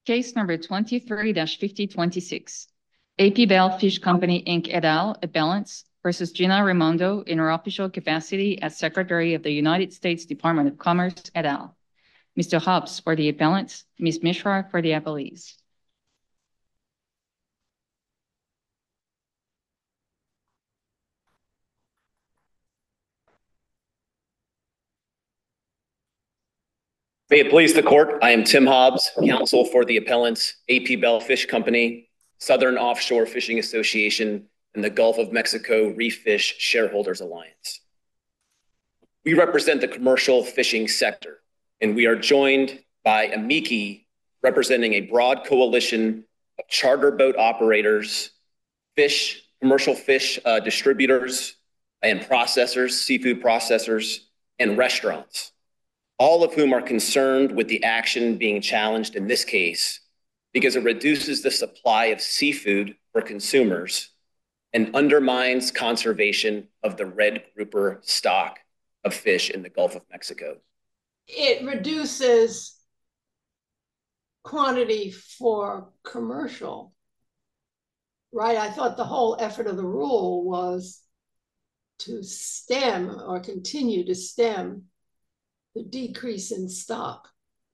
Case number 23-5026. AP Bell Fish Company, Inc. et al., appellants versus Gina Raimondo in her official capacity as Secretary of the United States Department of Commerce et al. Mr. Hobbs for the appellants, Ms. Mishra for the appellees. May it please the court, I am Tim Hobbs, counsel for the appellants, AP Bell Fish Company, Southern Offshore Fishing Association, and the Gulf of Mexico Reef Fish Shareholders Alliance. We represent the commercial fishing sector, and we are joined by amici representing a broad coalition of charter boat operators, commercial fish distributors and processors, seafood processors, and restaurants, all of whom are concerned with the action being challenged in this case because it reduces the supply of seafood for consumers and undermines conservation of the red grouper stock of fish in the Gulf of Mexico. It reduces quantity for commercial, right? I thought the whole effort of the rule was to stem or continue to stem the decrease in stock.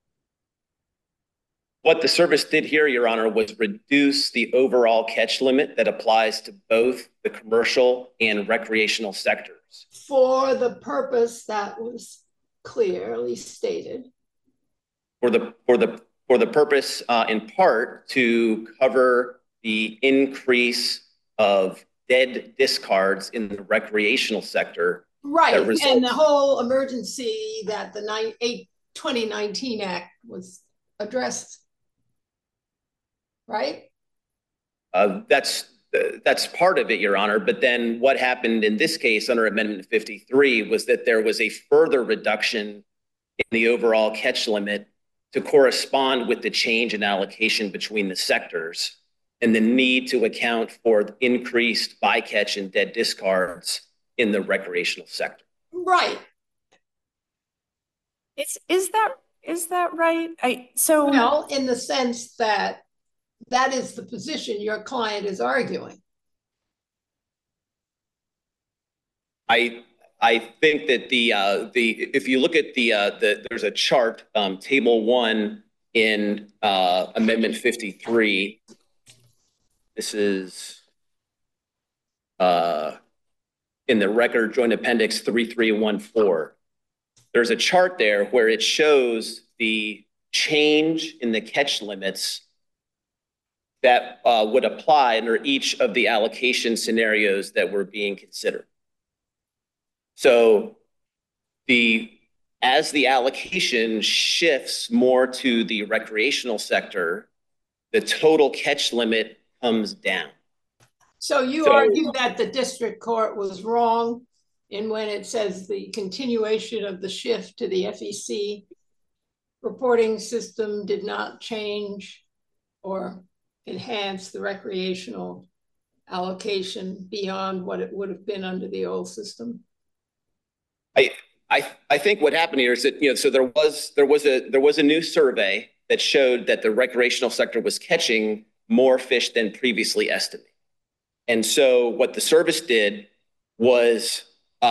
What the service did here, Your Honor, was reduce the overall catch limit that applies to both the commercial and recreational sectors. For the purpose that was clearly stated. For the purpose, in part, to cover the increase of dead discards in the recreational sector. Right, and the whole emergency that the 2019 Act was addressed, right? That's part of it, Your Honor. But then what happened in this case under Amendment 53 was that there was a further reduction in the overall catch limit to correspond with the change in allocation between the sectors and the need to account for increased bycatch and dead discards in the recreational sector. Right. Is that right? Well, in the sense that is the position your client is arguing. I think that if you look at there's a chart, table 1 in Amendment 53. This is in the record joint appendix 3314. There's a chart there where it shows the change in the catch limits that would apply under each of the allocation scenarios that were being considered. So as the allocation shifts more to the recreational sector, the total catch limit comes down. So you argue that the district court was wrong in when it says the continuation of the shift to the FEC reporting system did not change or enhance the recreational allocation beyond what it would have been under the old system? I think what happened here is that so there was a new survey that showed that the recreational sector was catching more fish than previously estimated. And so what the service did was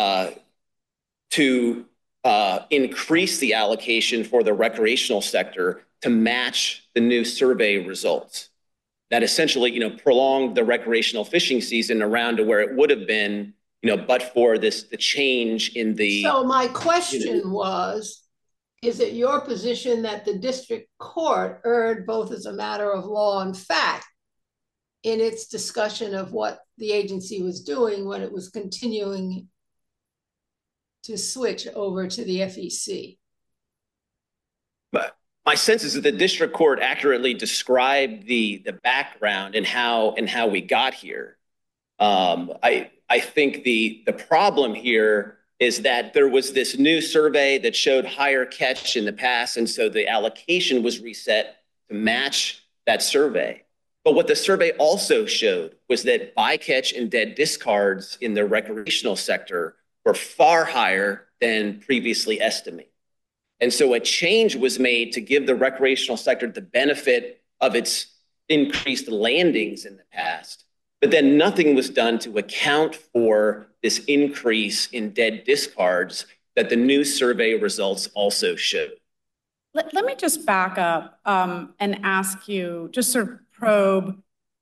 to increase the allocation for the recreational sector to match the new survey results. That essentially, prolonged the recreational fishing season around to where it would have been, but for the change in the. So my question was, is it your position that the district court erred both as a matter of law and fact in its discussion of what the agency was doing when it was continuing to switch over to the FEC? But my sense is that the district court accurately described the background and how we got here. I think the problem here is that there was this new survey that showed higher catch in the past, and so the allocation was reset to match that survey. But what the survey also showed was that bycatch and dead discards in the recreational sector were far higher than previously estimated. And so a change was made to give the recreational sector the benefit of its increased landings in the past, but then nothing was done to account for this increase in dead discards that the new survey results also showed. Let me just back up and ask you, just sort of probe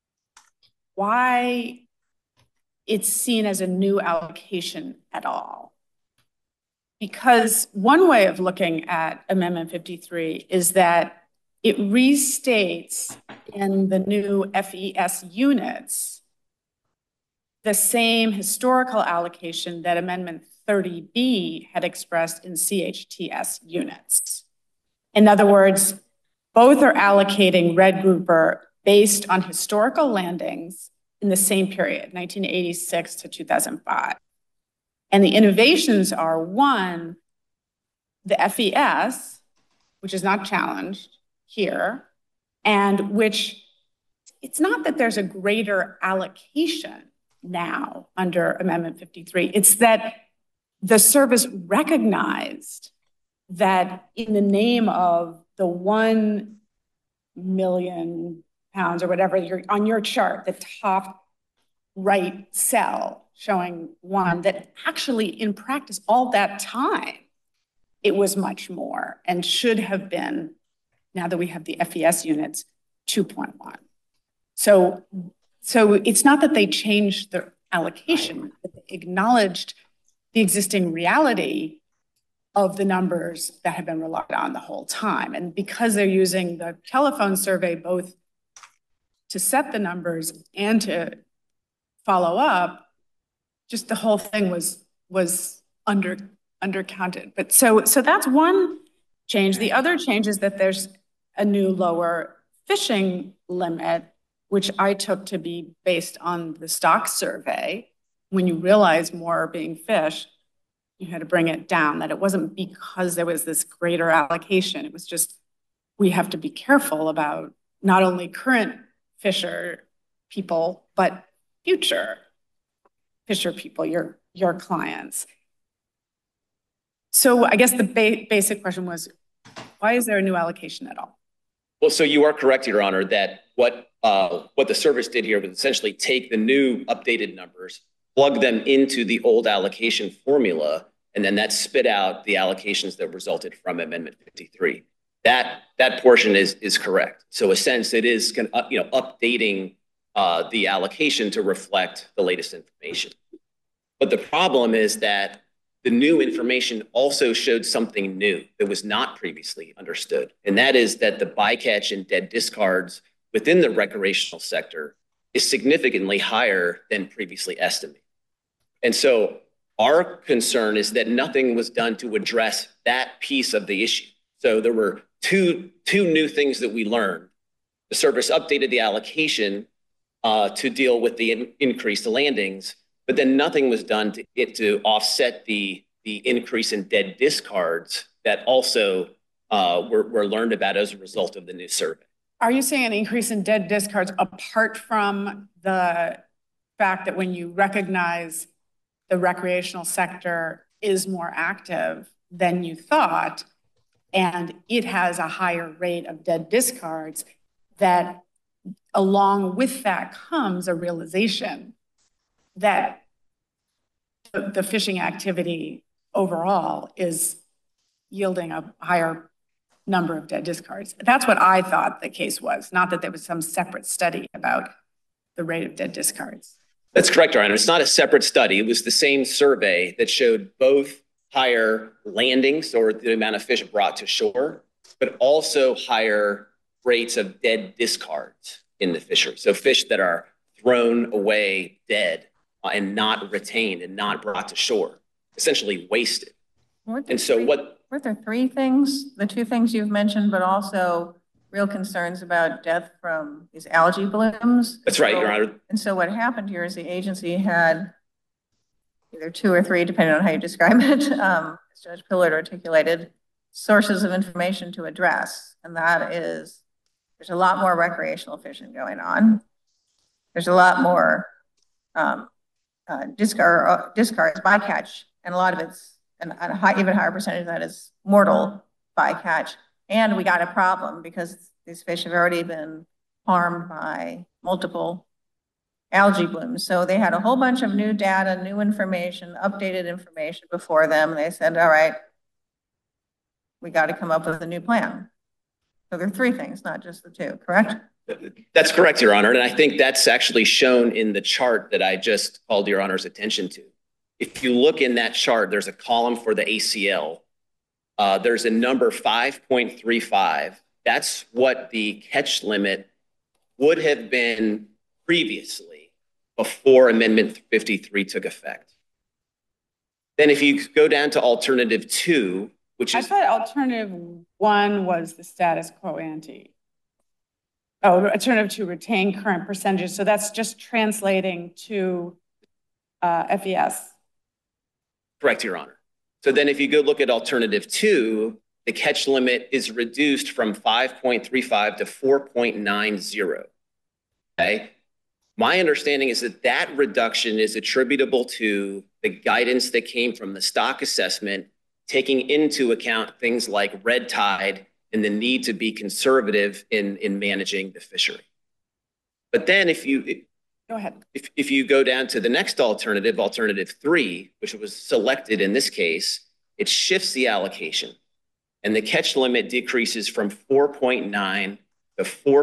why it's seen as a new allocation at all. Because one way of looking at Amendment 53 is that it restates in the new FES units the same historical allocation that Amendment 30B had expressed in CHTS units. In other words, both are allocating red grouper based on historical landings in the same period, 1986 to 2005. And the innovations are, one, the FES, which is not challenged here, and which it's not that there's a greater allocation now under Amendment 53. It's that the service recognized that in the name of the 1 million pounds or whatever you're on your chart, the top right cell showing one, that actually in practice all that time, it was much more and should have been, now that we have the FES units, 2.1. So it's not that they changed the allocation, but they acknowledged the existing reality of the numbers that have been relied on the whole time. And because they're using the telephone survey both to set the numbers and to follow up, just the whole thing was undercounted. But so that's one change. The other change is that there's a new lower fishing limit, which I took to be based on the stock survey. When you realize more are being fished, you had to bring it down, that it wasn't because there was this greater allocation. It was just, we have to be careful about not only current fisher people, but future fisher people, your clients. So I guess the basic question was, why is there a new allocation at all? Well, so you are correct, Your Honor, that what the service did here was essentially take the new updated numbers, plug them into the old allocation formula, and then that spit out the allocations that resulted from Amendment 53. That portion is correct. So in a sense, it is updating the allocation to reflect the latest information. But the problem is that the new information also showed something new that was not previously understood. And that is that the bycatch and dead discards within the recreational sector is significantly higher than previously estimated. And so our concern is that nothing was done to address that piece of the issue. So there were two new things that we learned. The service updated the allocation to deal with the increased landings, but then nothing was done to offset the increase in dead discards that also were learned about as a result of the new survey. Are you saying an increase in dead discards apart from the fact that when you recognize the recreational sector is more active than you thought, and it has a higher rate of dead discards, that along with that comes a realization that the fishing activity overall is yielding a higher number of dead discards? That's what I thought the case was, not that there was some separate study about the rate of dead discards. That's correct, Your Honor. It's not a separate study. It was the same survey that showed both higher landings, or the amount of fish brought to shore, but also higher rates of dead discards in the fishery. So fish that are thrown away dead and not retained and not brought to shore, essentially wasted. And so Weren't there three things, the two things you've mentioned, but also real concerns about death from these algae blooms? That's right, Your Honor. And so what happened here is the agency had either two or three, depending on how you describe it, as Judge Pillard articulated, sources of information to address. And that is, there's a lot more recreational fishing going on. There's a lot more discards, bycatch, and a lot of it's, and a even higher percentage of that is mortal bycatch. And we got a problem because these fish have already been harmed by multiple algae blooms. So they had a whole bunch of new data, new information, updated information before them. And they said, all right, we got to come up with a new plan. So there are three things, not just the two, correct? That's correct, Your Honor. And I think that's actually shown in the chart that I just called Your Honor's attention to. If you look in that chart, there's a column for the ACL. There's a number 5.35. That's what the catch limit would have been previously before Amendment 53 took effect. Then if you go down to alternative 2, which is— I thought alternative 1 was the status quo ante. Oh, alternative 2, retain current percentages. So that's just translating to FES. Correct, Your Honor. So then if you go look at alternative 2, the catch limit is reduced from 5.35 to 4.90. Okay. My understanding is that that reduction is attributable to the guidance that came from the stock assessment, taking into account things like red tide and the need to be conservative in managing the fishery. But then if you— Go ahead. If you go down to the next alternative, alternative 3, which was selected in this case, it shifts the allocation and the catch limit decreases from 4.9 to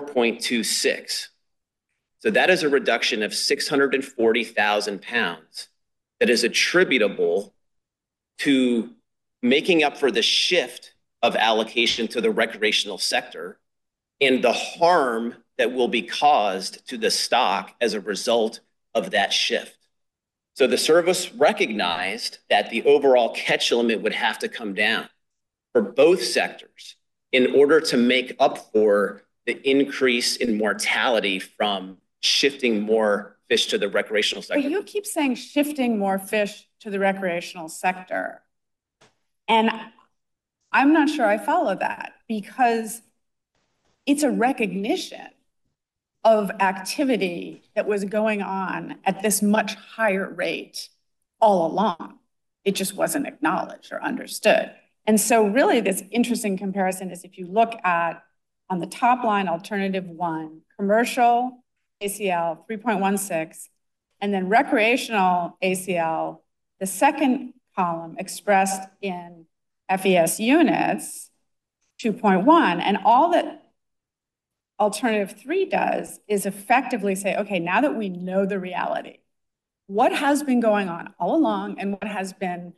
4.26. So that is a reduction of 640,000 pounds that is attributable to making up for the shift of allocation to the recreational sector and the harm that will be caused to the stock as a result of that shift. So the service recognized that the overall catch limit would have to come down for both sectors in order to make up for the increase in mortality from shifting more fish to the recreational sector. But you keep saying shifting more fish to the recreational sector. And I'm not sure I follow that, because it's a recognition of activity that was going on at this much higher rate all along. It just wasn't acknowledged or understood. And so really this interesting comparison is if you look at, on the top line, alternative 1, commercial ACL 3.16, and then recreational ACL, the second column expressed in FES units, 2.1. And all that alternative 3 does is effectively say, okay, now that we know the reality, what has been going on all along and what has been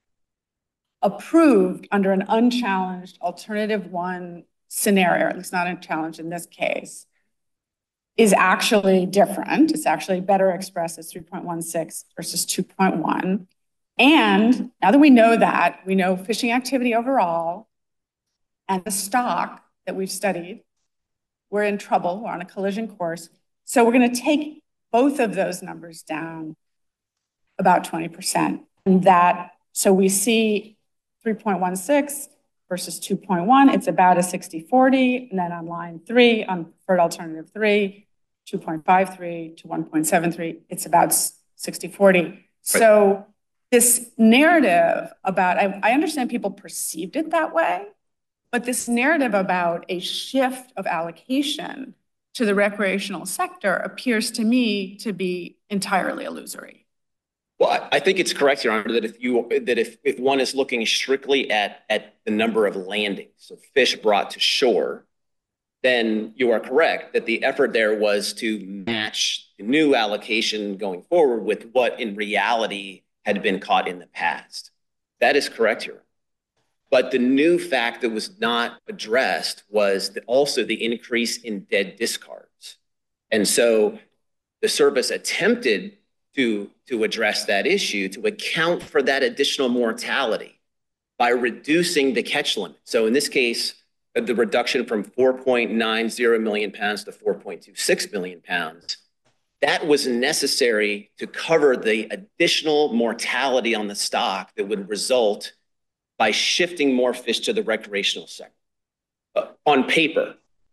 approved under an unchallenged alternative 1 scenario, or at least not unchallenged in this case, is actually different. It's actually better expressed as 3.16 versus 2.1. And now that we know fishing activity overall and the stock that we've studied, we're in trouble, we're on a collision course. So we're going to take both of those numbers down about 20%. And that, so we see 3.16 versus 2.1, it's about a 60-40. And then on line 3, on preferred alternative 3, 2.53 to 1.73, it's about 60-40. So this narrative about, I understand people perceived it that way, but this narrative about a shift of allocation to the recreational sector appears to me to be entirely illusory. Well, I think it's correct, Your Honor, that if one is looking strictly at the number of landings, so fish brought to shore, then you are correct that the effort there was to match the new allocation going forward with what in reality had been caught in the past. That is correct, Your Honor. But the new fact that was not addressed was also the increase in dead discards. And so the service attempted to address that issue, to account for that additional mortality by reducing the catch limit. So in this case, the reduction from 4.90 million pounds to 4.26 million pounds, that was necessary to cover the additional mortality on the stock that would result by shifting more fish to the recreational sector. On paper.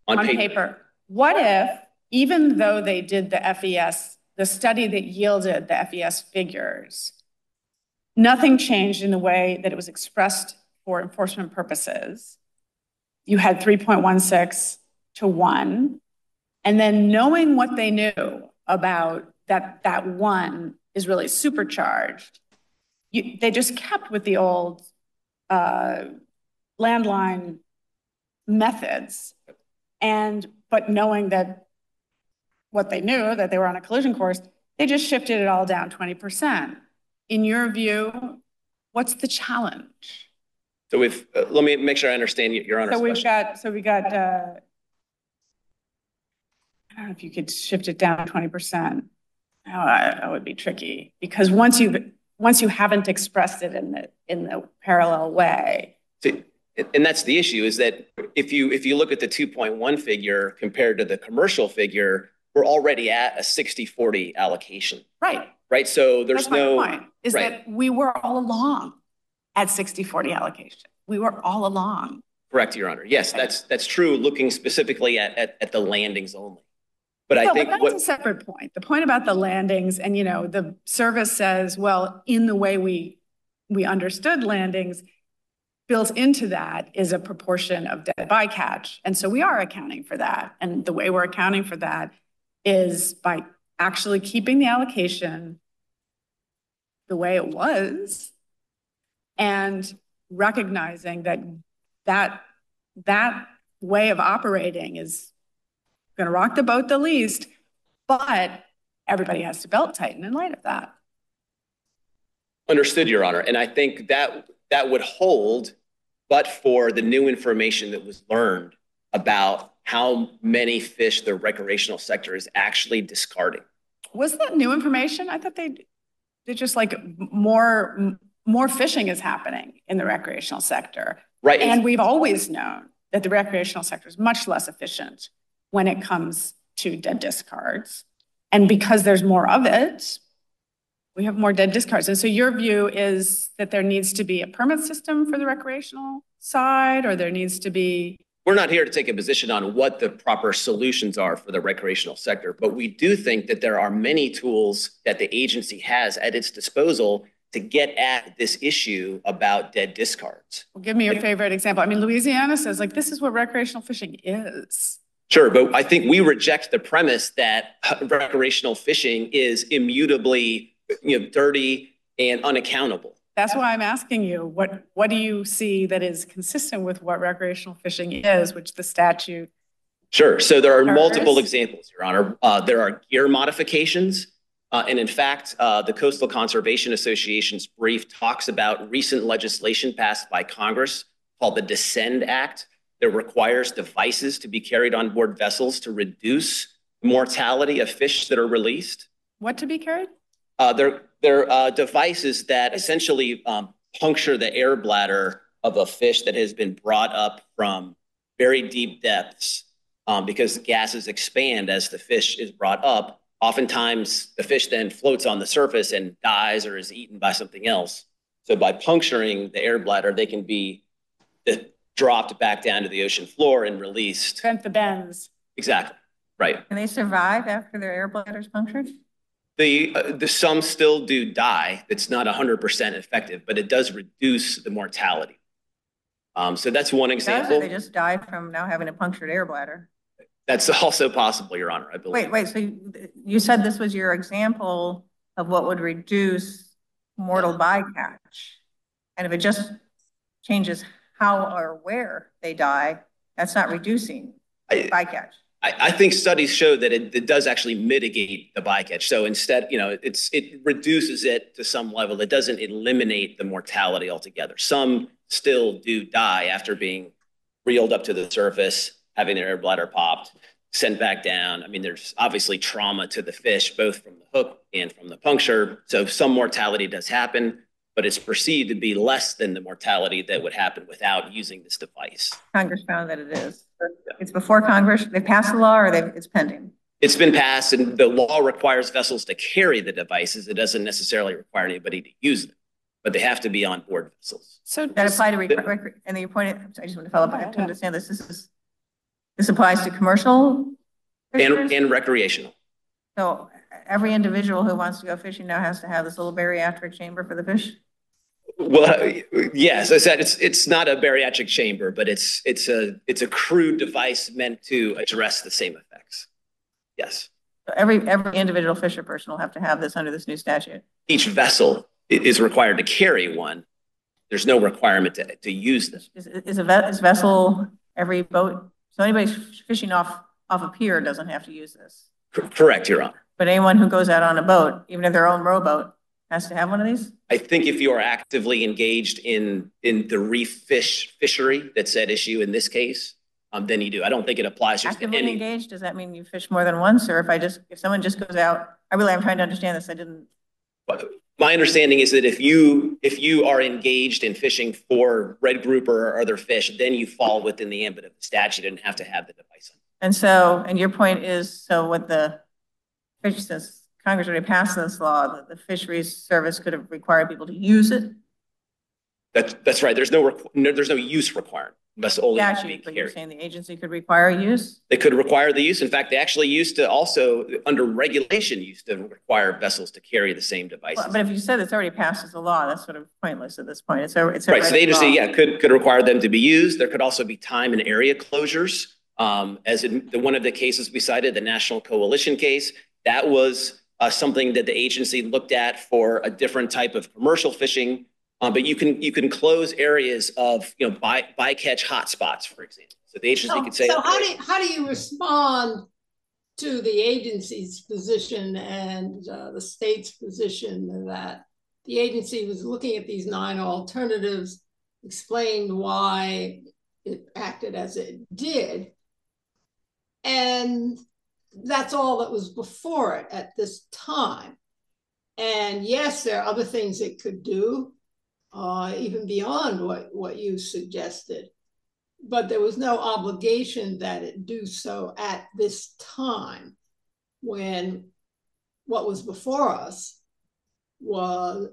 What if, even though they did the FES, the study that yielded the FES figures, nothing changed in the way that it was expressed for enforcement purposes? You had 3.16 to 1, and then knowing what they knew about that 1 is really supercharged, they just kept with the old landline methods, but knowing that what they knew, that they were on a collision course, they just shifted it all down 20%. In your view, what's the challenge? So let me make sure I understand Your Honor's question. We got, I don't know if you could shift it down 20%. Oh, that would be tricky, because once you haven't expressed it in the parallel way. And that's the issue, is that if you look at the 2.1 figure compared to the commercial figure, we're already at a 60-40 allocation. Right. So there's no point, is that we were all along at 60-40 allocation. We were all along. Correct, Your Honor. Yes, that's true, looking specifically at the landings only. But I think that's a separate point. The point about the landings, and the service says, well, in the way we understood landings, built into that is a proportion of dead bycatch. And so we are accounting for that. And the way we're accounting for that is by actually keeping the allocation the way it was and recognizing that way of operating is going to rock the boat the least, but everybody has to belt tighten in light of that. Understood, Your Honor. And I think that would hold, but for the new information that was learned about how many fish the recreational sector is actually discarding. Was that new information? I thought they just like more fishing is happening in the recreational sector. Right. And we've always known that the recreational sector is much less efficient when it comes to dead discards. And because there's more of it, we have more dead discards. And so your view is that there needs to be a permit system for the recreational side, or there needs to be... We're not here to take a position on what the proper solutions are for the recreational sector, but we do think that there are many tools that the agency has at its disposal to get at this issue about dead discards. Well, give me your favorite example. I mean, Louisiana says, like, this is what recreational fishing is. Sure, but I think we reject the premise that recreational fishing is immutably, dirty and unaccountable. That's why I'm asking you, what do you see that is consistent with what recreational fishing is, which the statute... Sure. So there are multiple examples, Your Honor. There are gear modifications. And in fact, the Coastal Conservation Association's brief talks about recent legislation passed by Congress called the Descend Act that requires devices to be carried on board vessels to reduce mortality of fish that are released. What to be carried? They're devices that essentially puncture the air bladder of a fish that has been brought up from very deep depths because gases expand as the fish is brought up. Oftentimes, the fish then floats on the surface and dies or is eaten by something else. So by puncturing the air bladder, they can be dropped back down to the ocean floor and released. Prevent the bends. Exactly. Right. Can they survive after their air bladder's punctured? Some still do die. It's not 100% effective, but it does reduce the mortality. So that's one example. They just died from now having a punctured air bladder. That's also possible, Your Honor, I believe. Wait, so you said this was your example of what would reduce mortal bycatch. And if it just changes how or where they die, that's not reducing bycatch. I think studies show that it does actually mitigate the bycatch. So instead, it reduces it to some level. It doesn't eliminate the mortality altogether. Some still do die after being reeled up to the surface, having their air bladder popped, sent back down. I mean, there's obviously trauma to the fish, both from the hook and from the puncture. So some mortality does happen, but it's perceived to be less than the mortality that would happen without using this device. Congress found that it is. It's before Congress. They passed the law, or it's pending? It's been passed, and the law requires vessels to carry the devices. It doesn't necessarily require anybody to use them, but they have to be on board vessels. So that apply to and then you pointed. I just want to follow up. I have to understand this. This applies to commercial and recreational. So every individual who wants to go fishing now has to have this little bariatric chamber for the fish? Well, yes, I said it's not a bariatric chamber, but it's a crude device meant to address the same effects. Yes. Every individual fisher person will have to have this under this new statute. Each vessel is required to carry one. There's no requirement to use this. Is vessel every boat? So anybody fishing off a pier doesn't have to use this. Correct, Your Honor. But anyone who goes out on a boat, even if their own rowboat, has to have one of these? I think if you are actively engaged in the reef fishery that's at issue in this case, then you do. I don't think it applies just actively to any. Engaged, does that mean you fish more than once? Or if someone just goes out, I'm trying to understand this. My understanding is that if you are engaged in fishing for red grouper or other fish, then you fall within the ambit of the statute and have to have the device on. And your point is, so what the fish says, Congress already passed this law that the fisheries service could have required people to use it. That's right. There's no use requirement. Must only be but you're saying the agency could require use? They could require the use. In fact, they actually used to also, under regulation, used to require vessels to carry the same devices. But if you said it's already passed as a law, that's sort of pointless at this point. It's right. So the agency, could require them to be used. There could also be time and area closures. As in one of the cases we cited, the National Coalition case, that was something that the agency looked at for a different type of commercial fishing. But you can close areas of bycatch hotspots, for example. So the agency could say. So how do you respond to the agency's position and the state's position that the agency was looking at these 9 alternatives, explained why it acted as it did, and that's all that was before it at this time? And yes, there are other things it could do. Even beyond what you suggested. But there was no obligation that it do so at this time when what was before us was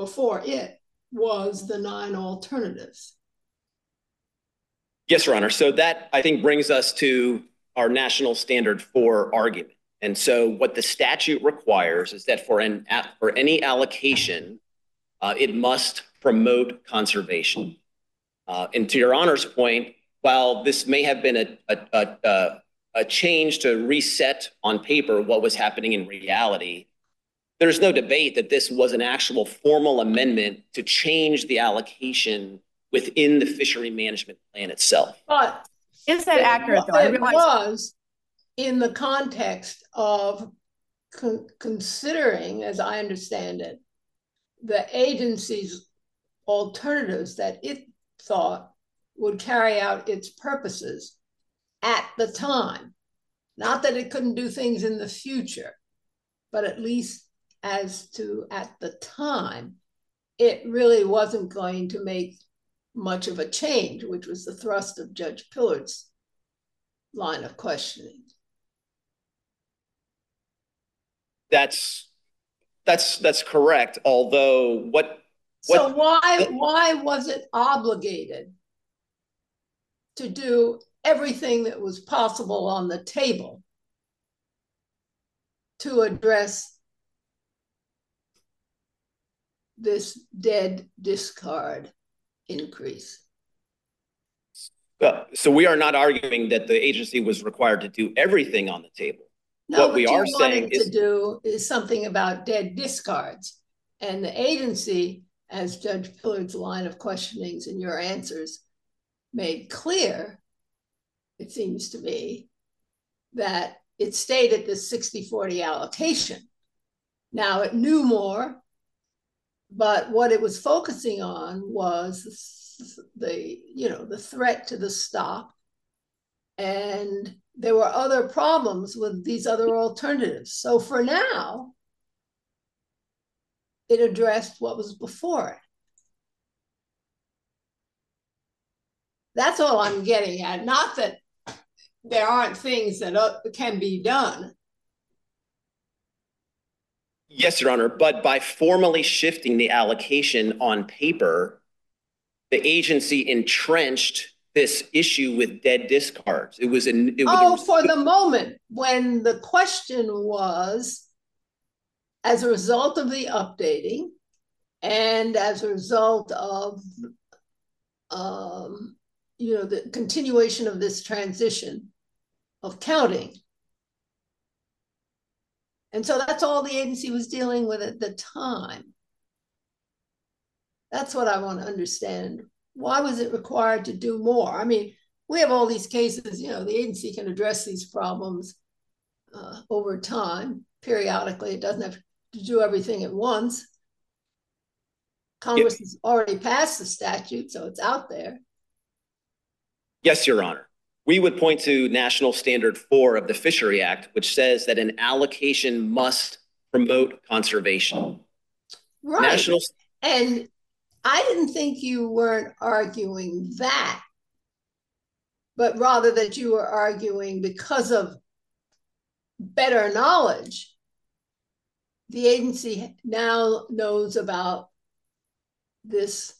the 9 alternatives. Yes, Your Honor. So that, I think, brings us to our national standard for argument. And so what the statute requires is that for any allocation, it must promote conservation. And to Your Honor's point, while this may have been a change to reset on paper what was happening in reality, there's no debate that this was an actual formal amendment to change the allocation within the fishery management plan itself. But is that accurate, though? It was in the context of considering, as I understand it, the agency's alternatives that it thought would carry out its purposes at the time. Not that it couldn't do things in the future, but at least as to at the time, it really wasn't going to make much of a change, which was the thrust of Judge Pillard's line of questioning. That's correct. Although so why was it obligated to do everything that was possible on the table to address this dead discard increase? So we are not arguing that the agency was required to do everything on the table. No, what we are saying is to do is something about dead discards. And the agency, as Judge Pillard's line of questionings and your answers made clear, it seems to me, that it stayed at the 60-40 allocation. Now it knew more, but what it was focusing on was the threat to the stock. And there were other problems with these other alternatives. So for now, it addressed what was before it. That's all I'm getting at. Not that there aren't things that can be done. Yes, Your Honor, but by formally shifting the allocation on paper, the agency entrenched this issue with dead discards. For the moment, when the question was, as a result of the updating, And as a result of, the continuation of this transition of counting. And so that's all the agency was dealing with at the time. That's what I want to understand. Why was it required to do more? I mean, we have all these cases, the agency can address these problems over time, periodically. It doesn't have to do everything at once. Congress has already passed the statute, so it's out there. Yes, Your Honor. We would point to National Standard 4 of the Fishery Act, which says that an allocation must promote conservation. Right. And I didn't think you weren't arguing that, but rather that you were arguing because of better knowledge, the agency now knows about this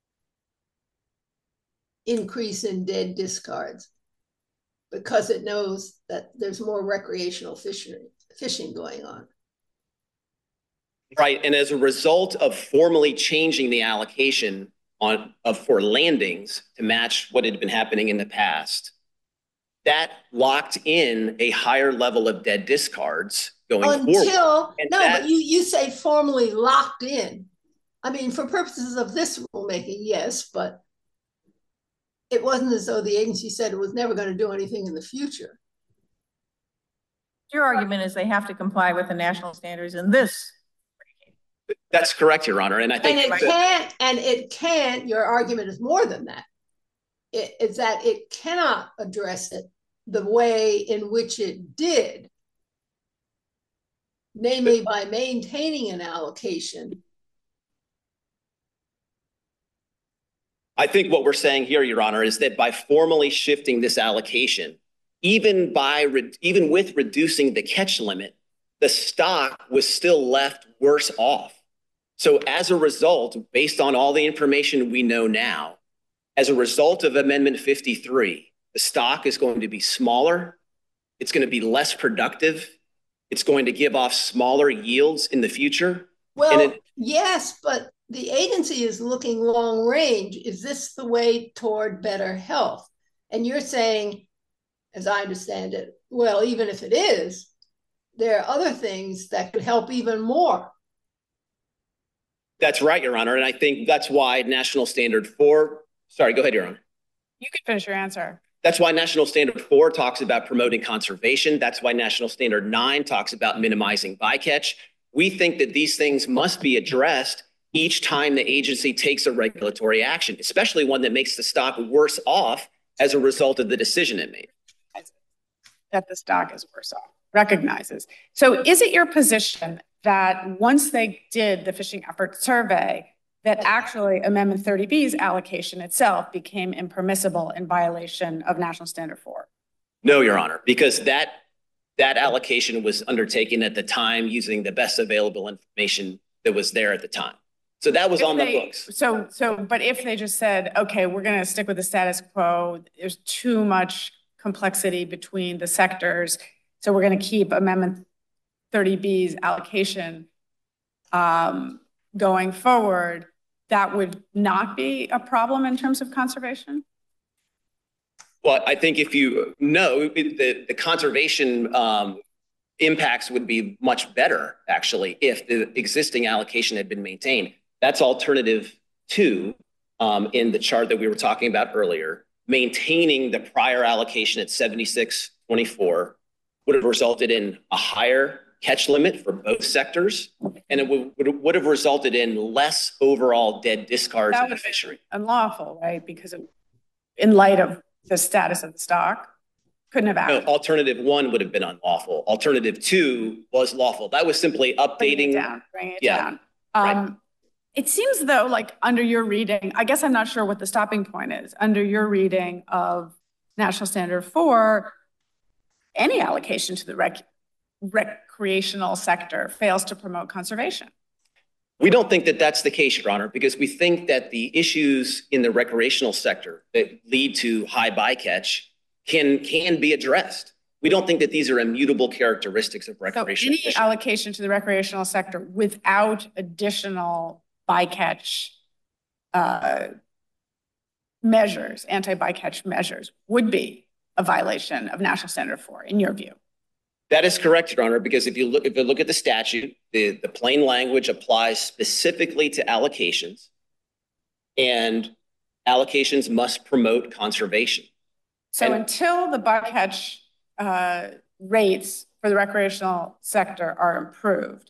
increase in dead discards because it knows that there's more recreational fishing going on. Right, and as a result of formally changing the allocation for landings to match what had been happening in the past, that locked in a higher level of dead discards going forward. But you say formally locked in. I mean, for purposes of this rulemaking, yes, but it wasn't as though the agency said it was never going to do anything in the future. Your argument is they have to comply with the national standards in this. That's correct, Your Honor. And I think it can't, your argument is more than that. It's that it cannot address it the way in which it did, namely by maintaining an allocation. I think what we're saying here, Your Honor, is that by formally shifting this allocation, even with reducing the catch limit, the stock was still left worse off. So as a result, based on all the information we know now, as a result of Amendment 53, the stock is going to be smaller, it's going to be less productive, it's going to give off smaller yields in the future. Well, yes, but the agency is looking long range. Is this the way toward better health? And you're saying, as I understand it, well, even if it is, there are other things that could help even more. That's right, Your Honor. And I think that's why National Standard 4, sorry, go ahead, Your Honor. You can finish your answer. That's why National Standard 4 talks about promoting conservation. That's why National Standard 9 talks about minimizing bycatch. We think that these things must be addressed each time the agency takes a regulatory action, especially one that makes the stock worse off as a result of the decision it made. That the stock is worse off, recognizes. So is it your position that once they did the fishing effort survey, that actually Amendment 30B's allocation itself became impermissible in violation of National Standard 4? No, Your Honor, because that allocation was undertaken at the time using the best available information that was there at the time. So that was on the books. But if they just said, okay, we're going to stick with the status quo, there's too much complexity between the sectors, so we're going to keep Amendment 30B's allocation going forward, that would not be a problem in terms of conservation? Well, I think if you know, the conservation impacts would be much better, actually, if the existing allocation had been maintained. That's alternative 2 in the chart that we were talking about earlier. Maintaining the prior allocation at 76.24 would have resulted in a higher catch limit for both sectors, and it would have resulted in less overall dead discards in the fishery. Unlawful, right? Because in light of the status of the stock, couldn't have acted. No, alternative 1 would have been unlawful. Alternative 2 was lawful. That was simply updating. Bring it down. Right. It seems though, like under your reading, I guess I'm not sure what the stopping point is. Under your reading of National Standard 4, any allocation to the recreational sector fails to promote conservation. We don't think that that's the case, Your Honor, because we think that the issues in the recreational sector that lead to high bycatch can be addressed. We don't think that these are immutable characteristics of recreational fishing. Any allocation to the recreational sector without additional bycatch measures, anti-bycatch measures, would be a violation of National Standard 4, in your view? That is correct, Your Honor, because if you look at the statute, the plain language applies specifically to allocations, and allocations must promote conservation. So until the bycatch rates for the recreational sector are improved,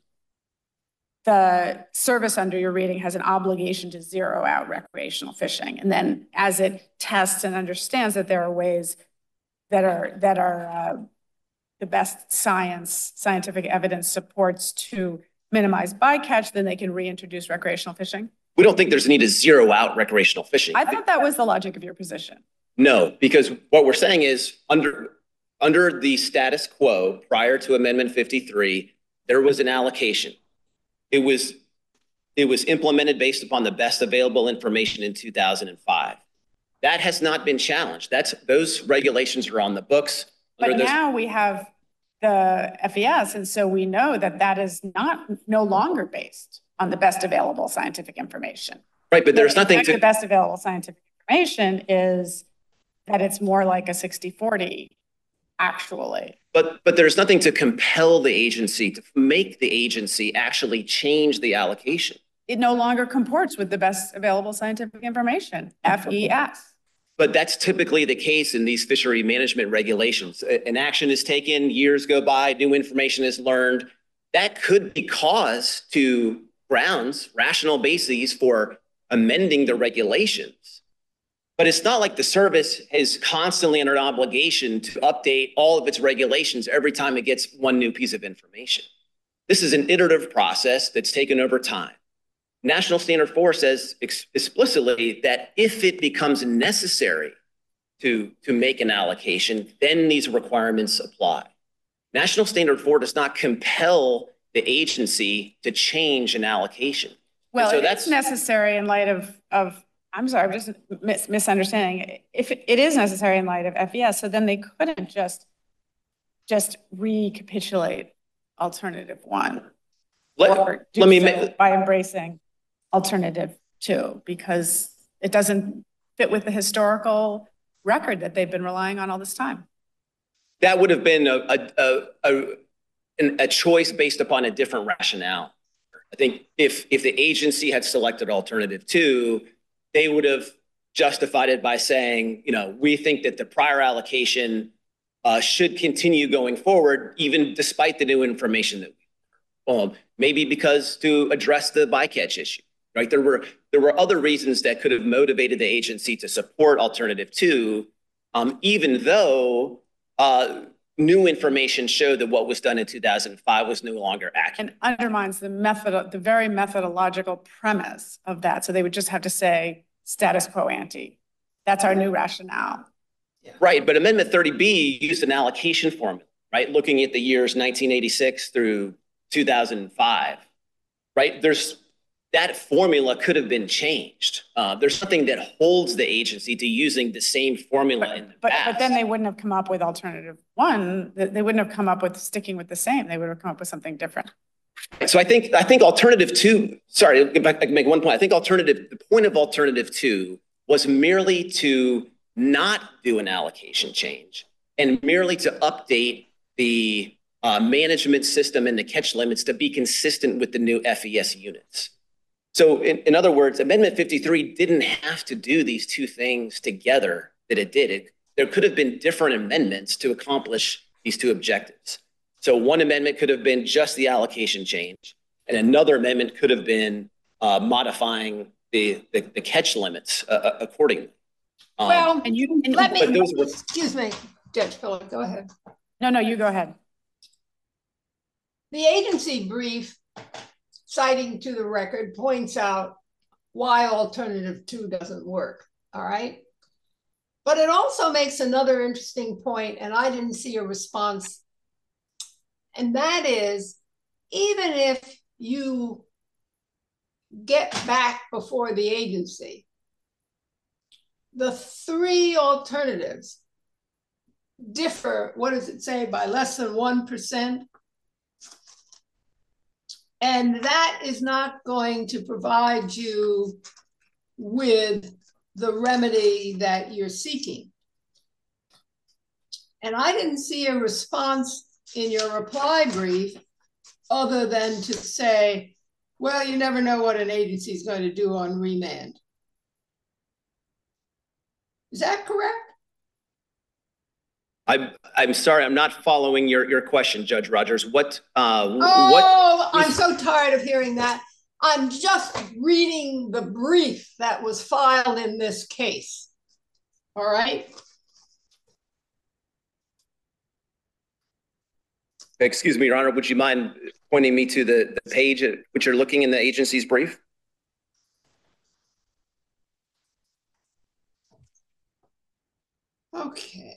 the service under your reading has an obligation to zero out recreational fishing. And then as it tests and understands that there are ways that are the best scientific evidence supports to minimize bycatch, then they can reintroduce recreational fishing? We don't think there's a need to zero out recreational fishing. I thought that was the logic of your position. No, because what we're saying is under the status quo prior to Amendment 53, there was an allocation. It was implemented based upon the best available information in 2005. That has not been challenged. Those regulations are on the books. But now we have the FES, and so we know that that is no longer based on the best available scientific information. Right, but there's nothing to... The best available scientific information is that it's more like a 60-40, actually. But there's nothing to compel the agency, to make the agency actually change the allocation. It no longer comports with the best available scientific information, FES. But that's typically the case in these fishery management regulations. An action is taken, years go by, new information is learned. That could be cause to grounds, rational bases for amending the regulations. But it's not like the service is constantly under an obligation to update all of its regulations every time it gets one new piece of information. This is an iterative process that's taken over time. National Standard 4 says explicitly that if it becomes necessary to make an allocation, then these requirements apply. National Standard 4 does not compel the agency to change an allocation. Well, so that's necessary in light of I'm sorry, I'm just misunderstanding. If it is necessary in light of FES, so then they couldn't just recapitulate alternative 1 by embracing alternative 2, because it doesn't fit with the historical record that they've been relying on all this time. That would have been a choice based upon a different rationale. I think if the agency had selected alternative 2, they would have justified it by saying, we think that the prior allocation should continue going forward, even despite the new information that we maybe because to address the bycatch issue, right? There were other reasons that could have motivated the agency to support alternative 2, even though new information showed that what was done in 2005 was no longer accurate. And undermines the very methodological premise of that. So they would just have to say status quo ante. That's our new rationale. Yeah. Right, but Amendment 30B used an allocation formula, right? Looking at the years 1986 through 2005, right? That formula could have been changed. There's something that holds the agency to using the same formula in the past. But then they wouldn't have come up with alternative 1. They wouldn't have come up with sticking with the same. They would have come up with something different. So I think alternative 2, sorry, if I can make one point. I think the point of alternative 2 was merely to not do an allocation change and merely to update the management system and the catch limits to be consistent with the new FES units. So in other words, Amendment 53 didn't have to do these two things together that it did. There could have been different amendments to accomplish these two objectives. So one amendment could have been just the allocation change, and another amendment could have been modifying the catch limits accordingly. Excuse me, Judge Phillip, go ahead. No, you go ahead. The agency brief, citing to the record, points out why alternative 2 doesn't work, all right? But it also makes another interesting point, and I didn't see a response, and that is, even if you get back before the agency, the 3 alternatives differ, what does it say, by less than 1%? And that is not going to provide you with the remedy that you're seeking. And I didn't see a response in your reply brief other than to say, well, you never know what an agency is going to do on remand. Is that correct? I'm sorry, I'm not following your question, Judge Rogers. I'm so tired of hearing that. I'm just reading the brief that was filed in this case. All right. Excuse me, Your Honor, would you mind pointing me to the page at which you're looking in the agency's brief? Okay.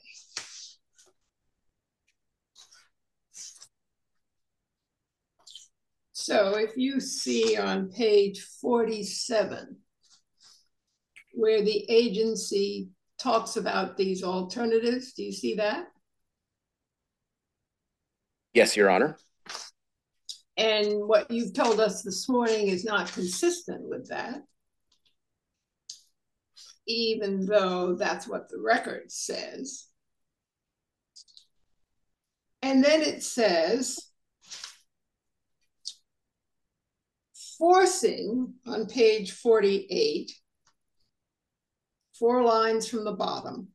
So if you see on page 47, where the agency talks about these alternatives, do you see that? Yes, Your Honor. And what you've told us this morning is not consistent with that, even though that's what the record says. And then it says, forcing on page 48, 4 lines from the bottom,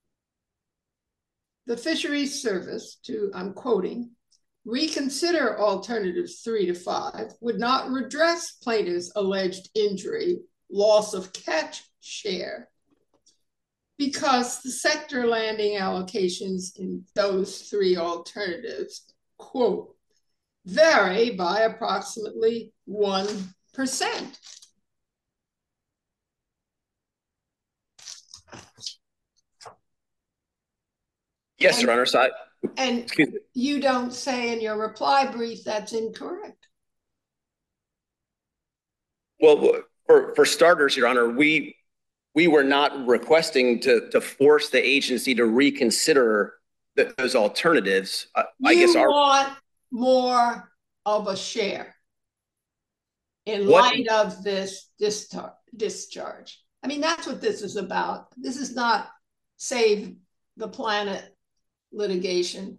the Fisheries Service to, I'm quoting, reconsider alternatives 3 to 5 would not redress plaintiff's alleged injury, loss of catch share, because the sector landing allocations in those 3 alternatives, quote, vary by approximately 1%. Yes, Your Honor. So and you don't say in your reply brief that's incorrect. Well, for starters, Your Honor, we were not requesting to force the agency to reconsider those alternatives. I guess you want more of a share in light of this discharge. I mean, that's what this is about. This is not save the planet litigation.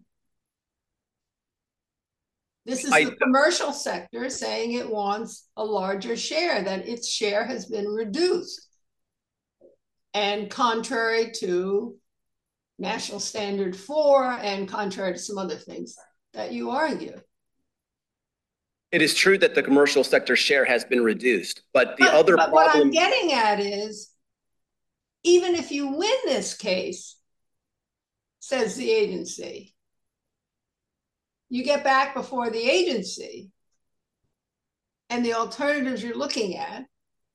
This is the commercial sector saying it wants a larger share, that its share has been reduced. And contrary to National Standard 4 and contrary to some other things that you argue. It is true that the commercial sector share has been reduced, but what I'm getting at is, even if you win this case, says the agency, you get back before the agency and the alternatives you're looking at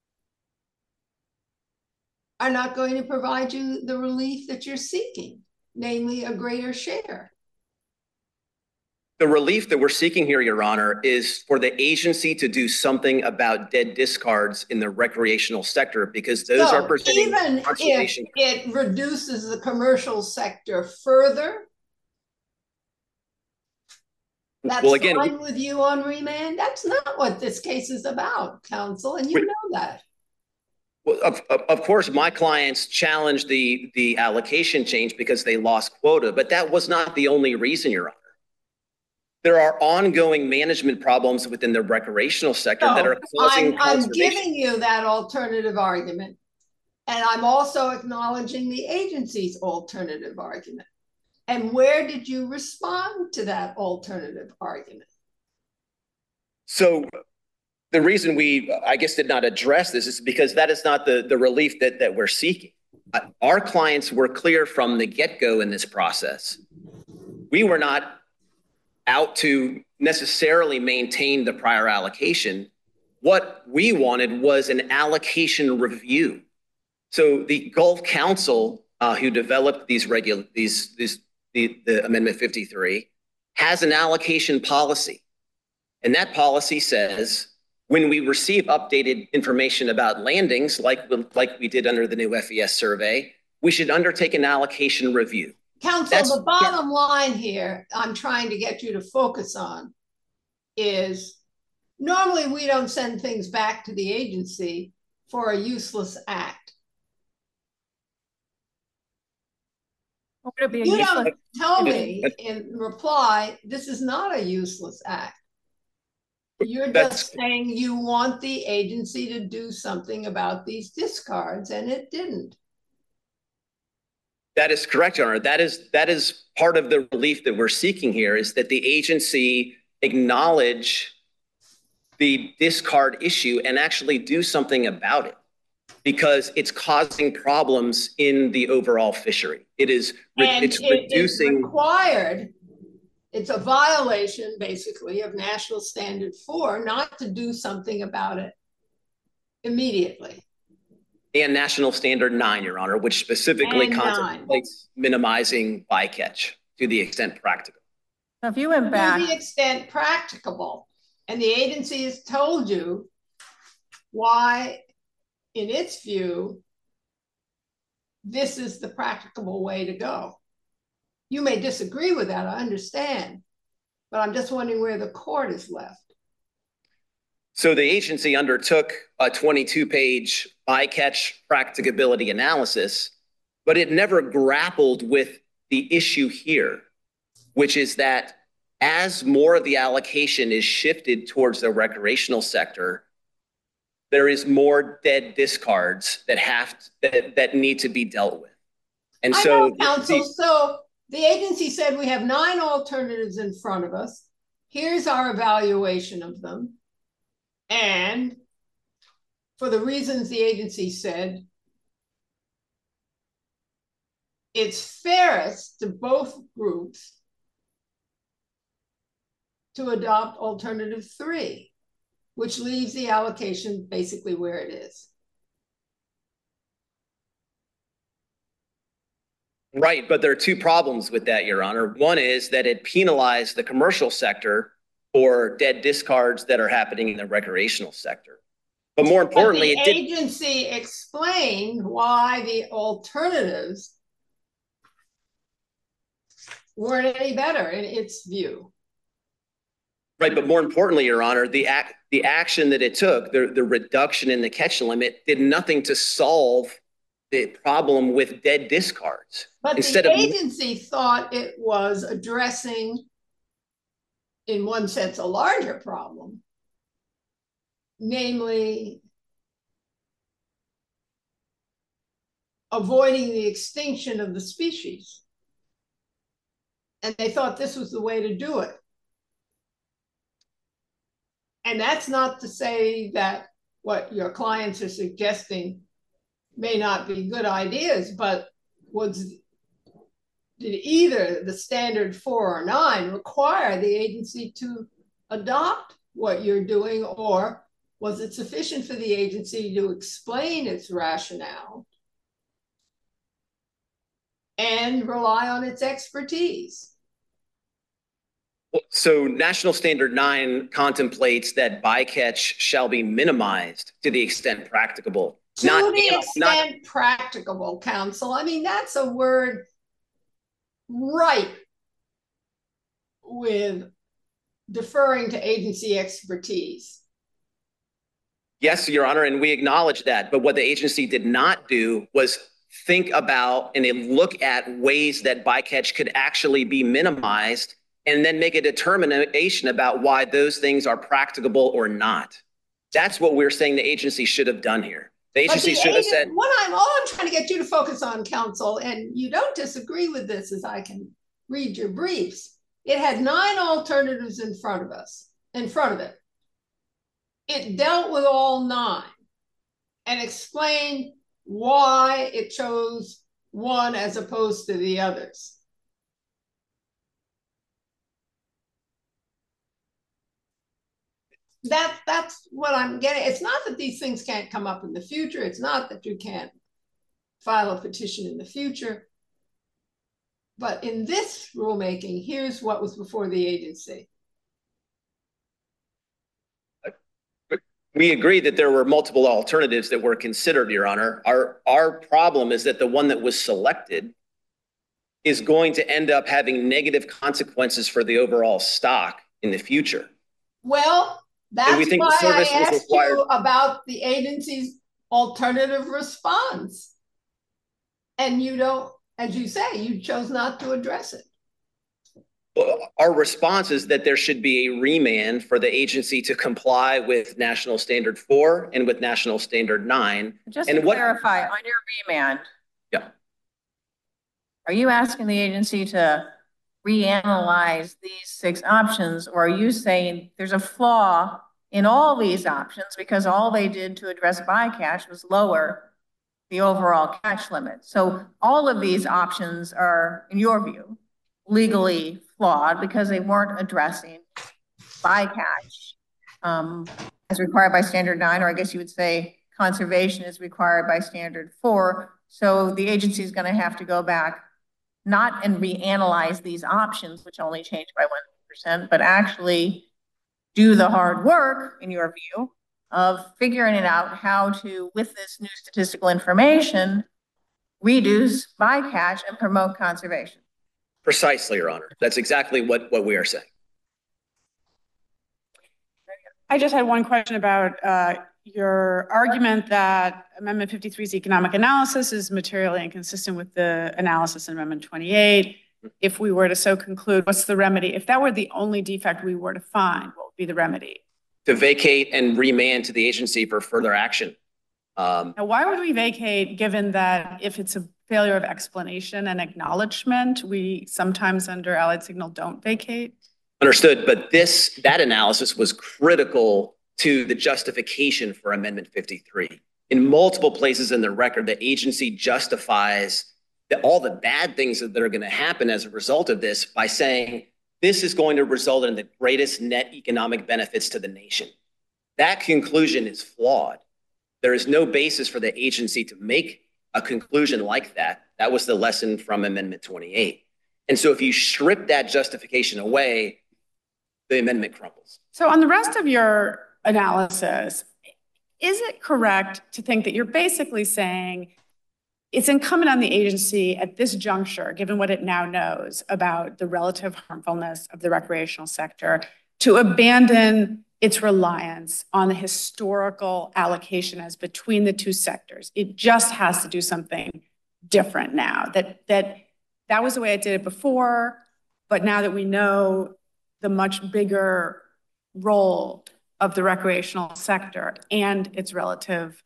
are not going to provide you the relief that you're seeking, namely a greater share. The relief that we're seeking here, Your Honor, is for the agency to do something about dead discards in the recreational sector, because those are presenting even if it reduces the commercial sector further, that's fine with you on remand. That's not what this case is about, counsel, and you know that. Well, of course, my clients challenged the allocation change because they lost quota, but that was not the only reason, Your Honor. There are ongoing management problems within the recreational sector that are causing I'm giving you that alternative argument, and I'm also acknowledging the agency's alternative argument. And where did you respond to that alternative argument? So the reason we, I guess, did not address this is because that is not the relief that we're seeking. Our clients were clear from the get-go in this process. We were not out to necessarily maintain the prior allocation. What we wanted was an allocation review. So the Gulf Council, who developed the Amendment 53, has an allocation policy. And that policy says, when we receive updated information about landings, like we did under the new FES survey, we should undertake an allocation review. Counsel, the bottom line here I'm trying to get you to focus on is Normally, we don't send things back to the agency for a useless act. Would it be a You useless? don't tell me in reply, this is not a useless act. You're just saying you want the agency to do something about these discards, and it didn't. That is correct, Your Honor. That is part of the relief that we're seeking here, is that the agency acknowledge the discard issue and actually do something about it, because it's causing problems in the overall fishery. It's required. It's a violation, basically, of National Standard 4 not to do something about it immediately. And National Standard 9, Your Honor, which specifically contemplates minimizing bycatch to the extent practical. So if you went back, to the extent practicable, and the agency has told you why, in its view, this is the practicable way to go. You may disagree with that, I understand, but I'm just wondering where the court is left. So the agency undertook a 22-page bycatch practicability analysis, but it never grappled with the issue here, which is that as more of the allocation is shifted towards the recreational sector, there is more dead discards that need to be dealt with. And I know, counsel. So the agency said we have 9 alternatives in front of us. Here's our evaluation of them. And for the reasons the agency said, it's fairest to both groups to adopt alternative 3, which leaves the allocation basically where it is. Right, but there are 2 problems with that, Your Honor. One is that it penalized the commercial sector for dead discards that are happening in the recreational sector. But more importantly, the agency explained why the alternatives weren't any better in its view. Right, but more importantly, Your Honor, the action that it took, the reduction in the catch limit, did nothing to solve the problem with dead discards. But the agency thought it was addressing, in one sense, a larger problem, namely avoiding the extinction of the species. And they thought this was the way to do it. And that's not to say that what your clients are suggesting may not be good ideas, but did either the standard 4 or 9 require the agency to adopt what you're doing, or was it sufficient for the agency to explain its rationale and rely on its expertise? So National Standard 9 contemplates that bycatch shall be minimized to the extent practicable. To the extent practicable, counsel. I mean, that's a word right with deferring to agency expertise. Yes, Your Honor, and we acknowledge that. But what the agency did not do was think about and look at ways that bycatch could actually be minimized, and then make a determination about why those things are practicable or not. That's what we're saying the agency should have done here. The agency should have said— all I'm trying to get you to focus on, counsel, and you don't disagree with this as I can read your briefs. It had 9 alternatives in front of it. It dealt with all 9 and explained why it chose one as opposed to the others. That's what I'm getting. It's not that these things can't come up in the future. It's not that you can't file a petition in the future. But in this rulemaking, here's what was before the agency. We agree that there were multiple alternatives that were considered, Your Honor. Our problem is that the one that was selected is going to end up having negative consequences for the overall stock in the future. Well, That's we think the why service I was asked required. you about the agency's alternative response. And you don't, as you say, you chose not to address it. Our response is that there should be a remand for the agency to comply with National Standard 4 and with National Standard 9. Just and to clarify, on your remand, yeah, are you asking the agency to reanalyze these 6 options, or are you saying there's a flaw in all these options because all they did to address bycatch was lower the overall catch limit? So all of these options are, in your view, legally flawed because they weren't addressing bycatch as required by Standard 9, or I guess you would say conservation is required by Standard 4. So the agency is going to have to go back not and reanalyze these options, which only changed by 1%, but actually do the hard work, in your view, of figuring it out how to, with this new statistical information, reduce bycatch and promote conservation. Precisely, Your Honor. That's exactly what we are saying. I just had one question about your argument that Amendment 53's economic analysis is materially inconsistent with the analysis in Amendment 28. If we were to so conclude, what's the remedy? If that were the only defect we were to find, what would be the remedy? To vacate and remand to the agency for further action. Now, why would we vacate, given that if it's a failure of explanation and acknowledgement, we sometimes under Allied Signal don't vacate? Understood, but that analysis was critical to the justification for Amendment 53. In multiple places in the record, the agency justifies all the bad things that are going to happen as a result of this by saying this is going to result in the greatest net economic benefits to the nation. That conclusion is flawed. There is no basis for the agency to make a conclusion like that. That was the lesson from Amendment 28. And so if you strip that justification away, the amendment crumbles. So on the rest of your analysis, is it correct to think that you're basically saying it's incumbent on the agency at this juncture, given what it now knows about the relative harmfulness of the recreational sector, to abandon its reliance on the historical allocation as between the two sectors? It just has to do something different now. That was the way it did it before, but now that we know the much bigger role of the recreational sector and its relative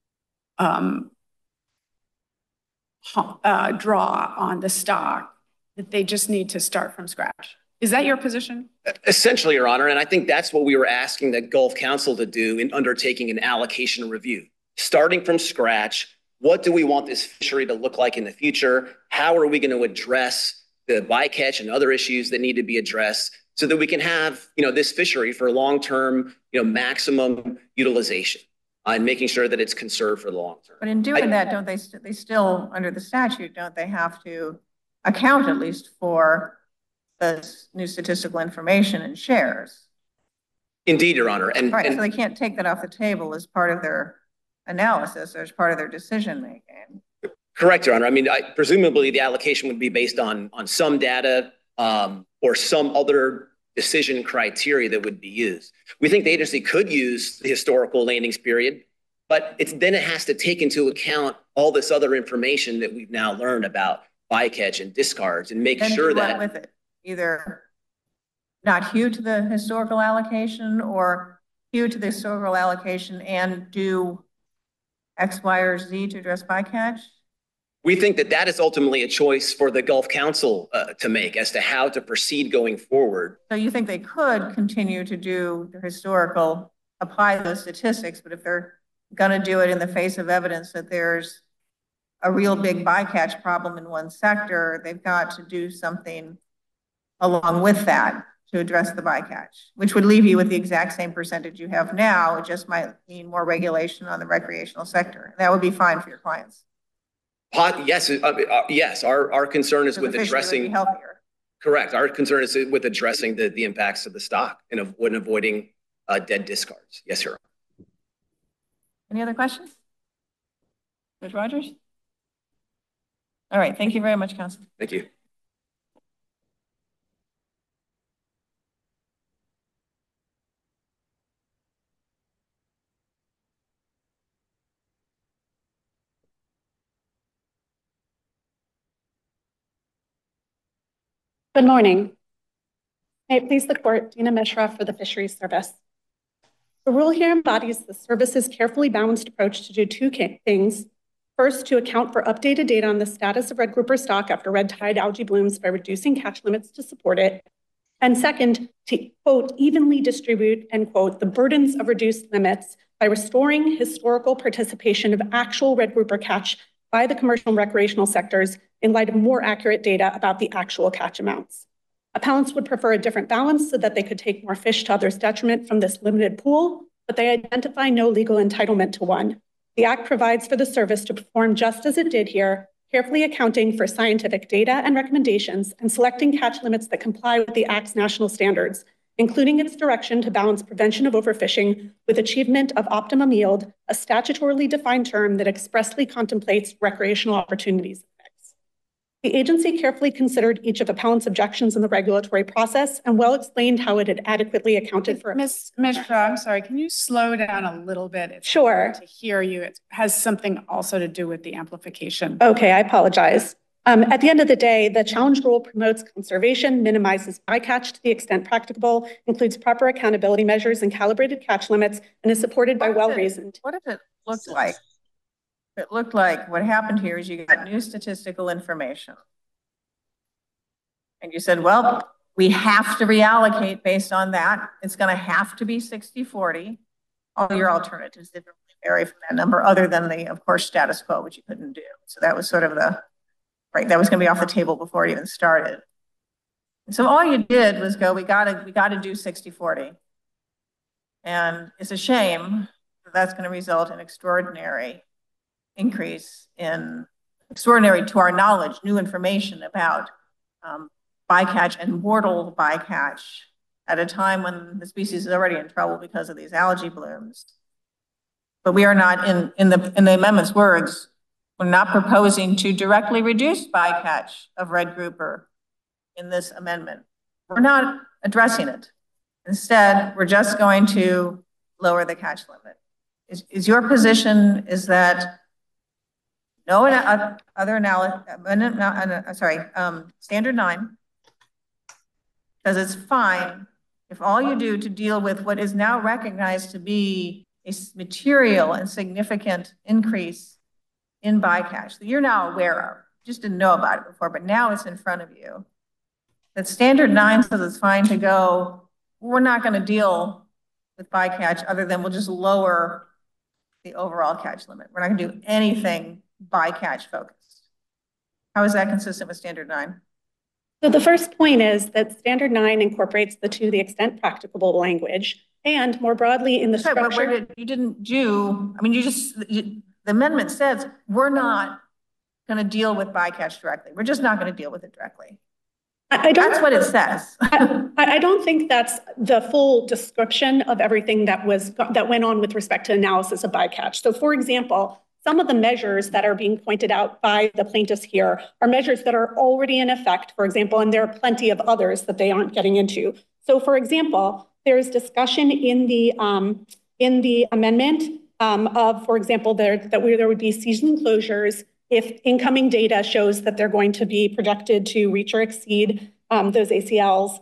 draw on the stock, that they just need to start from scratch. Is that your position? Essentially, Your Honor, and I think that's what we were asking the Gulf Council to do in undertaking an allocation review. Starting from scratch, what do we want this fishery to look like in the future? How are we going to address the bycatch and other issues that need to be addressed so that we can have, this fishery for long-term, maximum utilization and making sure that it's conserved for the long term. But in doing that, don't they still, under the statute, don't they have to account at least for the new statistical information and shares? Indeed, Your Honor. And so they can't take that off the table as part of their analysis or as part of their decision making. Correct, Your Honor. I mean, presumably the allocation would be based on some data or some other decision criteria that would be used. We think the agency could use the historical landings period, but then it has to take into account all this other information that we've now learned about bycatch and discards and make sure that with it, either not hew to the historical allocation or hew to the historical allocation and do X, Y, or Z to address bycatch? We think that is ultimately a choice for the Gulf Council to make as to how to proceed going forward. So you think they could continue to do the historical, apply those statistics, but if they're going to do it in the face of evidence that there's a real big bycatch problem in one sector, they've got to do something along with that to address the bycatch, which would leave you with the exact same percentage you have now. It just might mean more regulation on the recreational sector. That would be fine for your clients. Yes, yes. Our concern is with addressing healthier. Correct. Our concern is with addressing the impacts of the stock and avoiding dead discards. Yes, sir. Any other questions? Judge Rogers? All right. Thank you very much, counsel. Thank you. Good morning. May it please the court, Dina Mishra for the Fisheries Service. The rule here embodies the service's carefully balanced approach to do two things. First, to account for updated data on the status of red grouper stock after red tide algae blooms by reducing catch limits to support it. And second, to, quote, evenly distribute, end quote, the burdens of reduced limits by restoring historical participation of actual red grouper catch by the commercial and recreational sectors in light of more accurate data about the actual catch amounts. Appellants would prefer a different balance so that they could take more fish to others' detriment from this limited pool, but they identify no legal entitlement to one. The Act provides for the service to perform just as it did here, carefully accounting for scientific data and recommendations and selecting catch limits that comply with the Act's national standards, including its direction to balance prevention of overfishing with achievement of optimum yield, a statutorily defined term that expressly contemplates recreational opportunities. The agency carefully considered each of appellant's objections in the regulatory process and well explained how it had adequately accounted for. Ms. Mishra, I'm sorry, can you slow down a little bit? It's sure. To hear you, it has something also to do with the amplification. Okay, I apologize. At the end of the day, the challenge rule promotes conservation, minimizes bycatch to the extent practicable, includes proper accountability measures and calibrated catch limits, and is supported by well-reasoned. What if it looked like? It looked like what happened here is you got new statistical information. And you said, well, we have to reallocate based on that. It's going to have to be 60-40. All your alternatives didn't really vary from that number other than the, of course, status quo, which you couldn't do. So that was sort of the, right, that was going to be off the table before it even started. And so all you did was go, we got to do 60-40. And it's a shame that that's going to result in extraordinary increase in, extraordinary to our knowledge, new information about bycatch and mortal bycatch at a time when the species is already in trouble because of these algae blooms. But we are not, in the amendment's words, we're not proposing to directly reduce bycatch of red grouper in this amendment. We're not addressing it. Instead, we're just going to lower the catch limit. Is your position is that no other analysis, standard 9 says it's fine if all you do to deal with what is now recognized to be a material and significant increase in bycatch that you're now aware of, just didn't know about it before, but now it's in front of you. That standard 9 says it's fine to go, we're not going to deal with bycatch other than we'll just lower the overall catch limit. We're not going to do anything bycatch focused. How is that consistent with standard 9? So the first point is that standard 9 incorporates the to the extent practicable language, and more broadly in the structure. But where you didn't do, I mean, the amendment says we're not going to deal with bycatch directly. We're just not going to deal with it directly. That's what it says. I don't think that's the full description of everything that went on with respect to analysis of bycatch. So for example, some of the measures that are being pointed out by the plaintiffs here are measures that are already in effect, for example, and there are plenty of others that they aren't getting into. So for example, there's discussion in the amendment of, for example, there would be season closures if incoming data shows that they're going to be projected to reach or exceed those ACLs.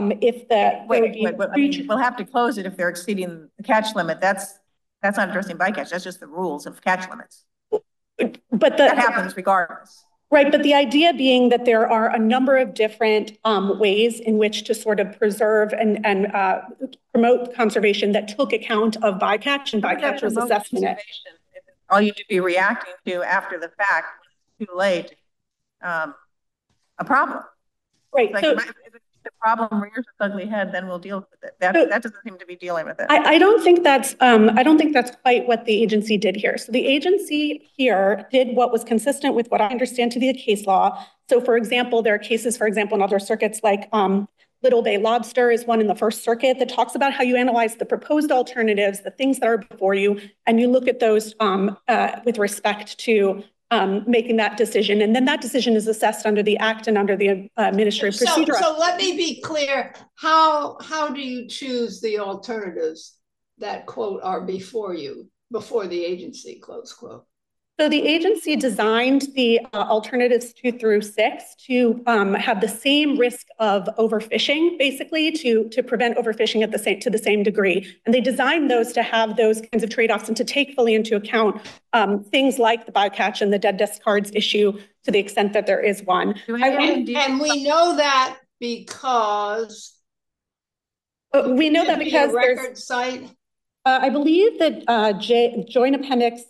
We'll have to close it if they're exceeding the catch limit. That's not addressing bycatch. That's just the rules of catch limits. But that happens regardless. Right, but the idea being that there are a number of different ways in which to sort of preserve and promote conservation that took account of bycatch, and bycatch was assessed in it. All you do be reacting to after the fact, too late, a problem. Right. Like, if the problem rears its ugly head, then we'll deal with it. That doesn't seem to be dealing with it. I don't think that's quite what the agency did here. So the agency here did what was consistent with what I understand to be the case law. So for example, there are cases, for example, in other circuits like Little Bay Lobster is one in the First Circuit that talks about how you analyze the proposed alternatives, the things that are before you, and you look at those with respect to making that decision. And then that decision is assessed under the Act and under the Administrative Procedure Act. So let me be clear. How do you choose the alternatives that, quote, are before you, before the agency, close quote? So the agency designed the alternatives 2 through 6 to have the same risk of overfishing, basically to prevent overfishing to the same degree. And they designed those to have those kinds of trade-offs and to take fully into account things like the bycatch and the dead discards issue to the extent that there is one. And we know that because we know that because record site. I believe that Joint Appendix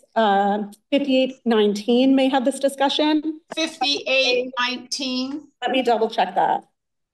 5819 may have this discussion. 5819. Let me double check that.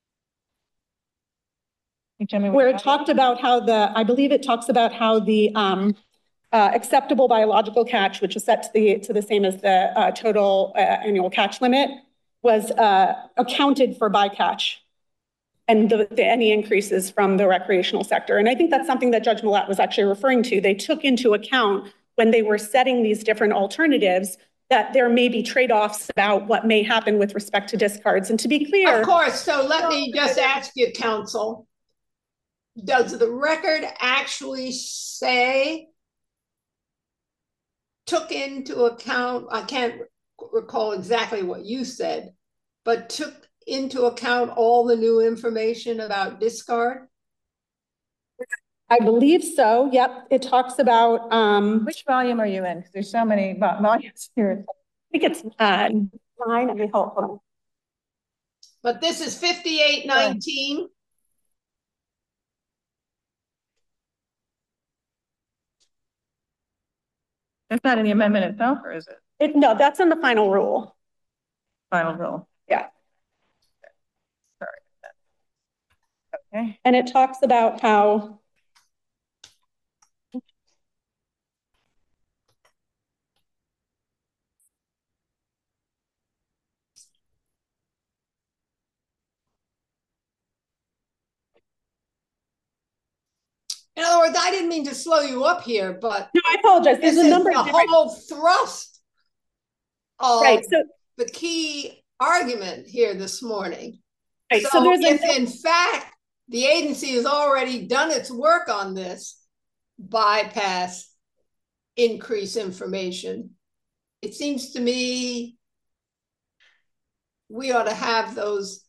Where it talked about how I believe it talks about how the acceptable biological catch, which is set to the same as the total annual catch limit, was accounted for bycatch and any increases from the recreational sector. And I think that's something that Judge Millett was actually referring to. They took into account when they were setting these different alternatives that there may be trade-offs about what may happen with respect to discards. And to be clear— Of course, so let me just ask you, counsel, does the record actually say, took into account, I can't recall exactly what you said, but took into account all the new information about discard? I believe so. Yep. It talks about which volume are you in? Because there's so many volumes here. I think it's 9. Let me hold on. But this is 5819. That's not in the amendment itself, or is it? No, that's in the final rule. Final rule. Yeah. Okay. And it talks about how in other words, I didn't mean to slow you up here, but no, I apologize. There's a number of different— whole thrust of right. So the key argument here this morning. Right. So there's if in fact the agency has already done its work on this bypass increase information, it seems to me we ought to have those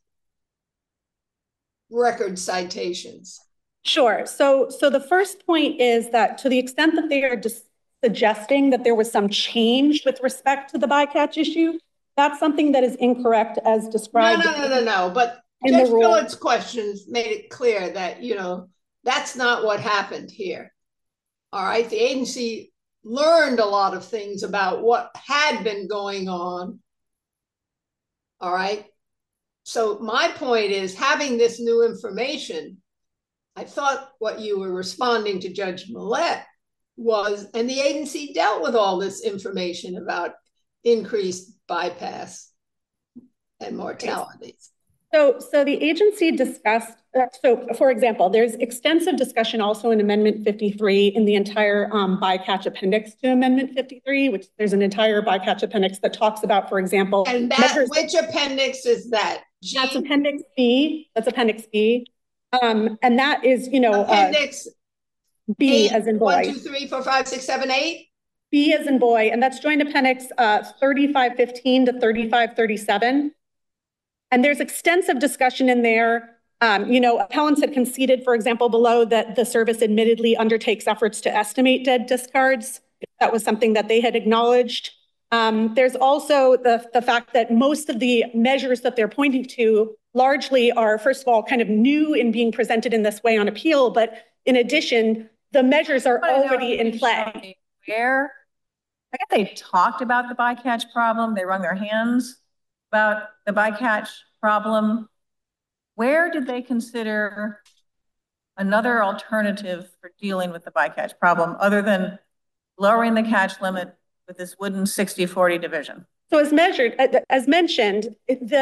record citations. Sure. So the first point is that to the extent that they are just suggesting that there was some change with respect to the bycatch issue, that's something that is incorrect as described. No. But Judge Millett's questions made it clear that, that's not what happened here. All right. The agency learned a lot of things about what had been going on. All right. So my point is, having this new information, I thought what you were responding to Judge Millett was, and the agency dealt with all this information about increased bypass and mortalities. So the agency discussed, so for example, there's extensive discussion also in Amendment 53 in the entire bycatch appendix to Amendment 53, which there's an entire bycatch appendix that talks about, for example— And that, which appendix is that? That's Appendix B. That's Appendix B. And that is, Appendix B 8, as in boy. 1, 2, 3, 4, 5, 6, 7, 8. B as in boy, and that's Joint Appendix 3515 to 3537. And there's extensive discussion in there. Appellants had conceded, for example, below that the service admittedly undertakes efforts to estimate dead discards. That was something that they had acknowledged. There's also the fact that most of the measures that they're pointing to largely are, first of all, kind of new in being presented in this way on appeal. But in addition, the measures are already in play. Where? I guess they talked about the bycatch problem. They wrung their hands about the bycatch problem. Where did they consider another alternative for dealing with the bycatch problem other than lowering the catch limit with this wooden 60-40 division? So as mentioned,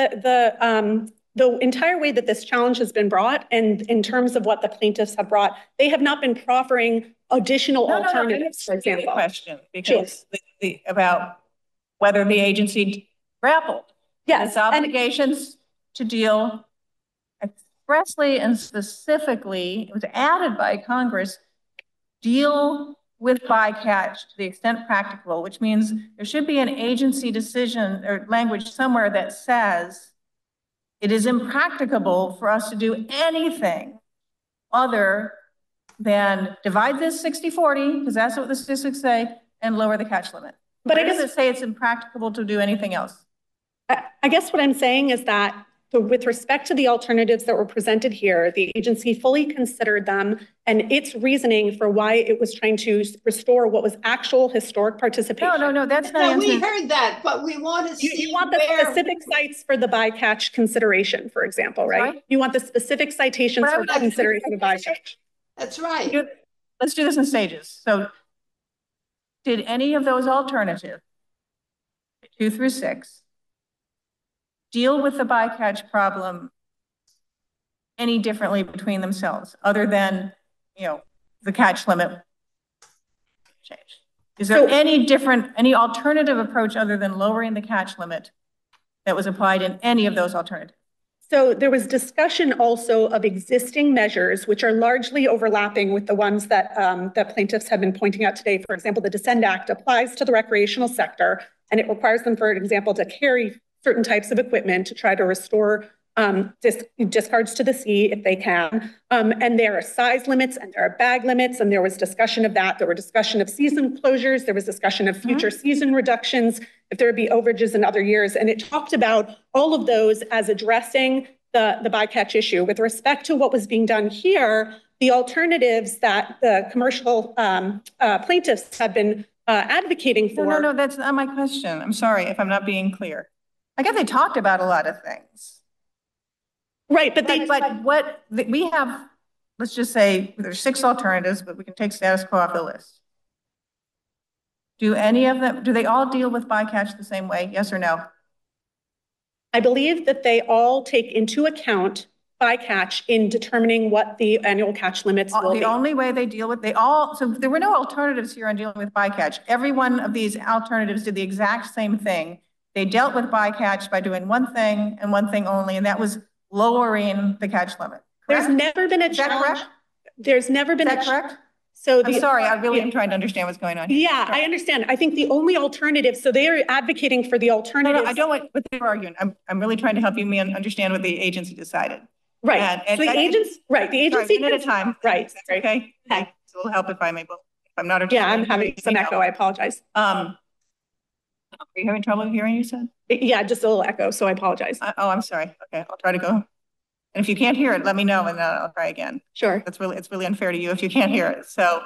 the entire way that this challenge has been brought, and in terms of what the plaintiffs have brought, they have not been proffering additional alternatives, for example. The question, because about whether the agency grappled with its obligations to deal expressly and specifically, it was added by Congress, deal with bycatch to the extent practicable, which means there should be an agency decision or language somewhere that says it is impracticable for us to do anything other than divide this 60-40, because that's what the statistics say, and lower the catch limit. But I guess it say it's impracticable to do anything else. I guess what I'm saying is that with respect to the alternatives that were presented here, the agency fully considered them and its reasoning for why it was trying to restore what was actual historic participation. No, that's not answering. We heard that, but we want to see you want the specific sites for the bycatch consideration, for example, right? Sorry? You want the specific citations for consideration of bycatch. That's right. Let's do this in stages. So did any of those alternatives, 2 through 6, deal with the bycatch problem any differently between themselves, other than, the catch limit change? Is there any alternative approach other than lowering the catch limit that was applied in any of those alternatives? So there was discussion also of existing measures, which are largely overlapping with the ones that that plaintiffs have been pointing out today. For example, the Descend Act applies to the recreational sector, and it requires them, for example, to carry certain types of equipment to try to restore discards to the sea if they can. And there are size limits and there are bag limits, and there was discussion of that. There were discussion of season closures. There was discussion of future season reductions if there would be overages in other years. And it talked about all of those as addressing the bycatch issue. With respect to what was being done here, the alternatives that the commercial plaintiffs have been advocating for. No, that's not my question. I'm sorry if I'm not being clear. I guess they talked about a lot of things. Right, but what we have, let's just say there's 6 alternatives, but we can take status quo off the list. Do any of them, do they all deal with bycatch the same way? Yes or no? I believe that they all take into account bycatch in determining what the annual catch limits will be. The only way they deal with, so there were no alternatives here on dealing with bycatch. Every one of these alternatives did the exact same thing. They dealt with bycatch by doing one thing and one thing only, and that was lowering the catch limit. Correct? There's never been a challenge. There's never been a correct? So I'm sorry, I really am trying to understand what's going on here. Yeah, I understand. I think the only alternative, so they are advocating for the alternative. No, I don't want what they're arguing. I'm really trying to help you understand what the agency decided. Right. And so the agency, right. The agency sorry, at a time. Right. Okay. It will help if I'm able. If I'm not. Yeah, I'm having some echo. I apologize. Are you having trouble hearing? You said. Yeah, just a little echo. So I apologize. Oh, I'm sorry. Okay, I'll try to go. And if you can't hear it, let me know, and then I'll try again. Sure. It's really unfair to you if you can't hear it. So,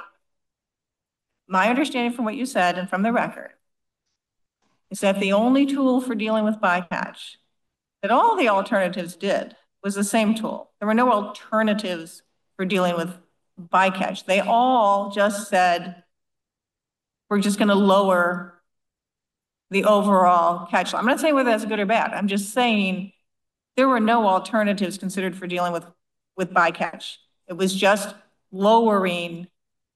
my understanding from what you said and from the record is that the only tool for dealing with bycatch that all the alternatives did was the same tool. There were no alternatives for dealing with bycatch. They all just said, we're just going to lower the overall catch. I'm not saying whether that's good or bad. I'm just saying there were no alternatives considered for dealing with bycatch. It was just lowering.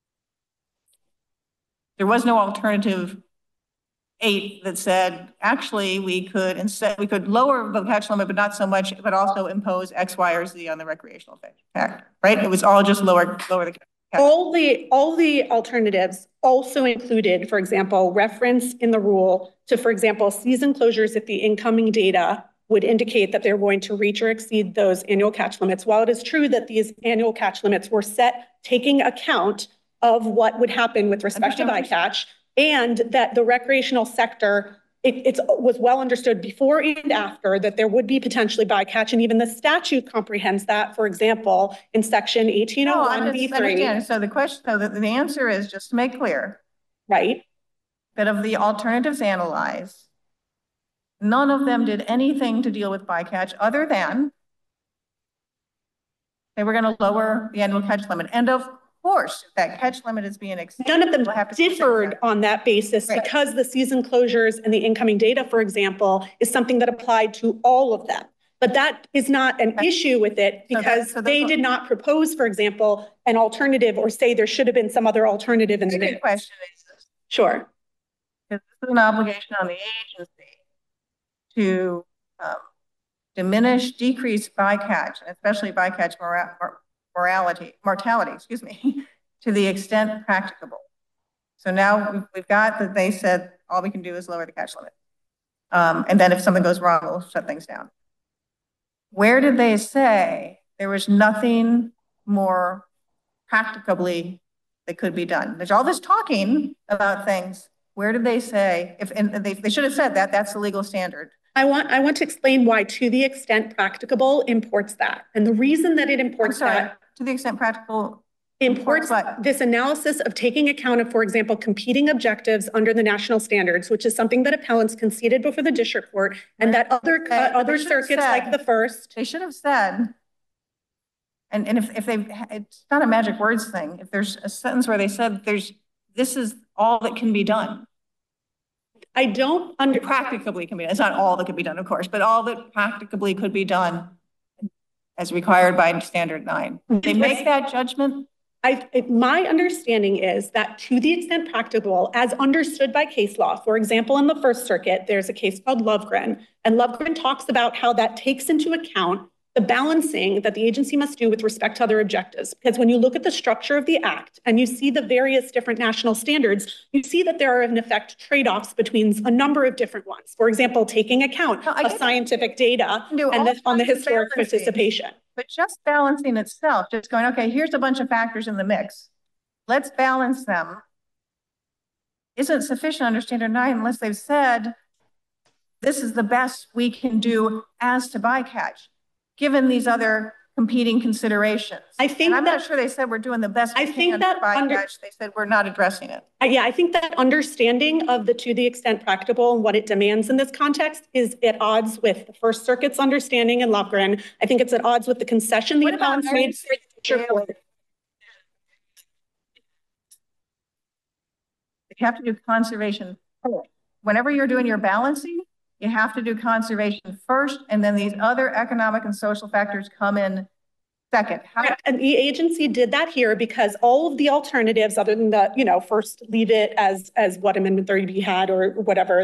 There was no alternative 8 that said, actually, we could lower the catch limit, but not so much, but also impose X, Y, or Z on the recreational factor, right? It was all just lower the catch. All the alternatives also included, for example, reference in the rule to, for example, season closures if the incoming data would indicate that they're going to reach or exceed those annual catch limits. While it is true that these annual catch limits were set taking account of what would happen with respect to bycatch, and that the recreational sector, it was well understood before and after that there would be potentially bycatch, and even the statute comprehends that, for example, in section 1801B3. So the question, so the answer is, just to make clear, right, that of the alternatives analyzed, none of them did anything to deal with bycatch other than they were going to lower the annual catch limit. And of course, if that catch limit is being exceeded, none of them differed on that basis, right, because the season closures and the incoming data, for example, is something that applied to all of them. But that is not an issue with it because they did not propose, for example, an alternative or say there should have been some other alternative in the big question is this. Sure. This is an obligation on the agency to decrease bycatch, and especially bycatch mortality, to the extent practicable. So now we've got that they said all we can do is lower the catch limit. And then if something goes wrong, we'll shut things down. Where did they say there was nothing more practicably that could be done? There's all this talking about things. Where did they say, and they should have said that that's the legal standard. I want to explain why to the extent practicable imports that. And the reason that it imports that. To the extent practical. Imports this analysis of taking account of, for example, competing objectives under the national standards, which is something that appellants conceded before the district court, and that other circuits like the first. They should have said, and if it's not a magic words thing, if there's a sentence where they said this is all that can be done. I don't practicably can be done. It's not all that can be done, of course, but all that practicably could be done as required by standard 9. They make that judgment. My understanding is that to the extent practicable, as understood by case law, for example, in the First Circuit, there's a case called Lovegren, and Lovegren talks about how that takes into account the balancing that the agency must do with respect to other objectives. Because when you look at the structure of the act and you see the various different national standards, you see that there are in effect trade-offs between a number of different ones. For example, taking account of scientific data and on the historic participation. But just balancing itself, just going, okay, here's a bunch of factors in the mix. Let's balance them. Isn't sufficient under standard 9 unless they've said, this is the best we can do as to bycatch, given these other competing considerations. I'm not sure they said we're doing the best we can for bycatch. They said we're not addressing it. Yeah, I think that understanding of the to the extent practicable and what it demands in this context is at odds with the First Circuit's understanding in Lovegren. I think it's at odds with the concession the appellants made. You have to do conservation first. Whenever you're doing your balancing, you have to do conservation first, and then these other economic and social factors come in second. And the agency did that here because all of the alternatives, other than the, first leave it as what Amendment 30B had or whatever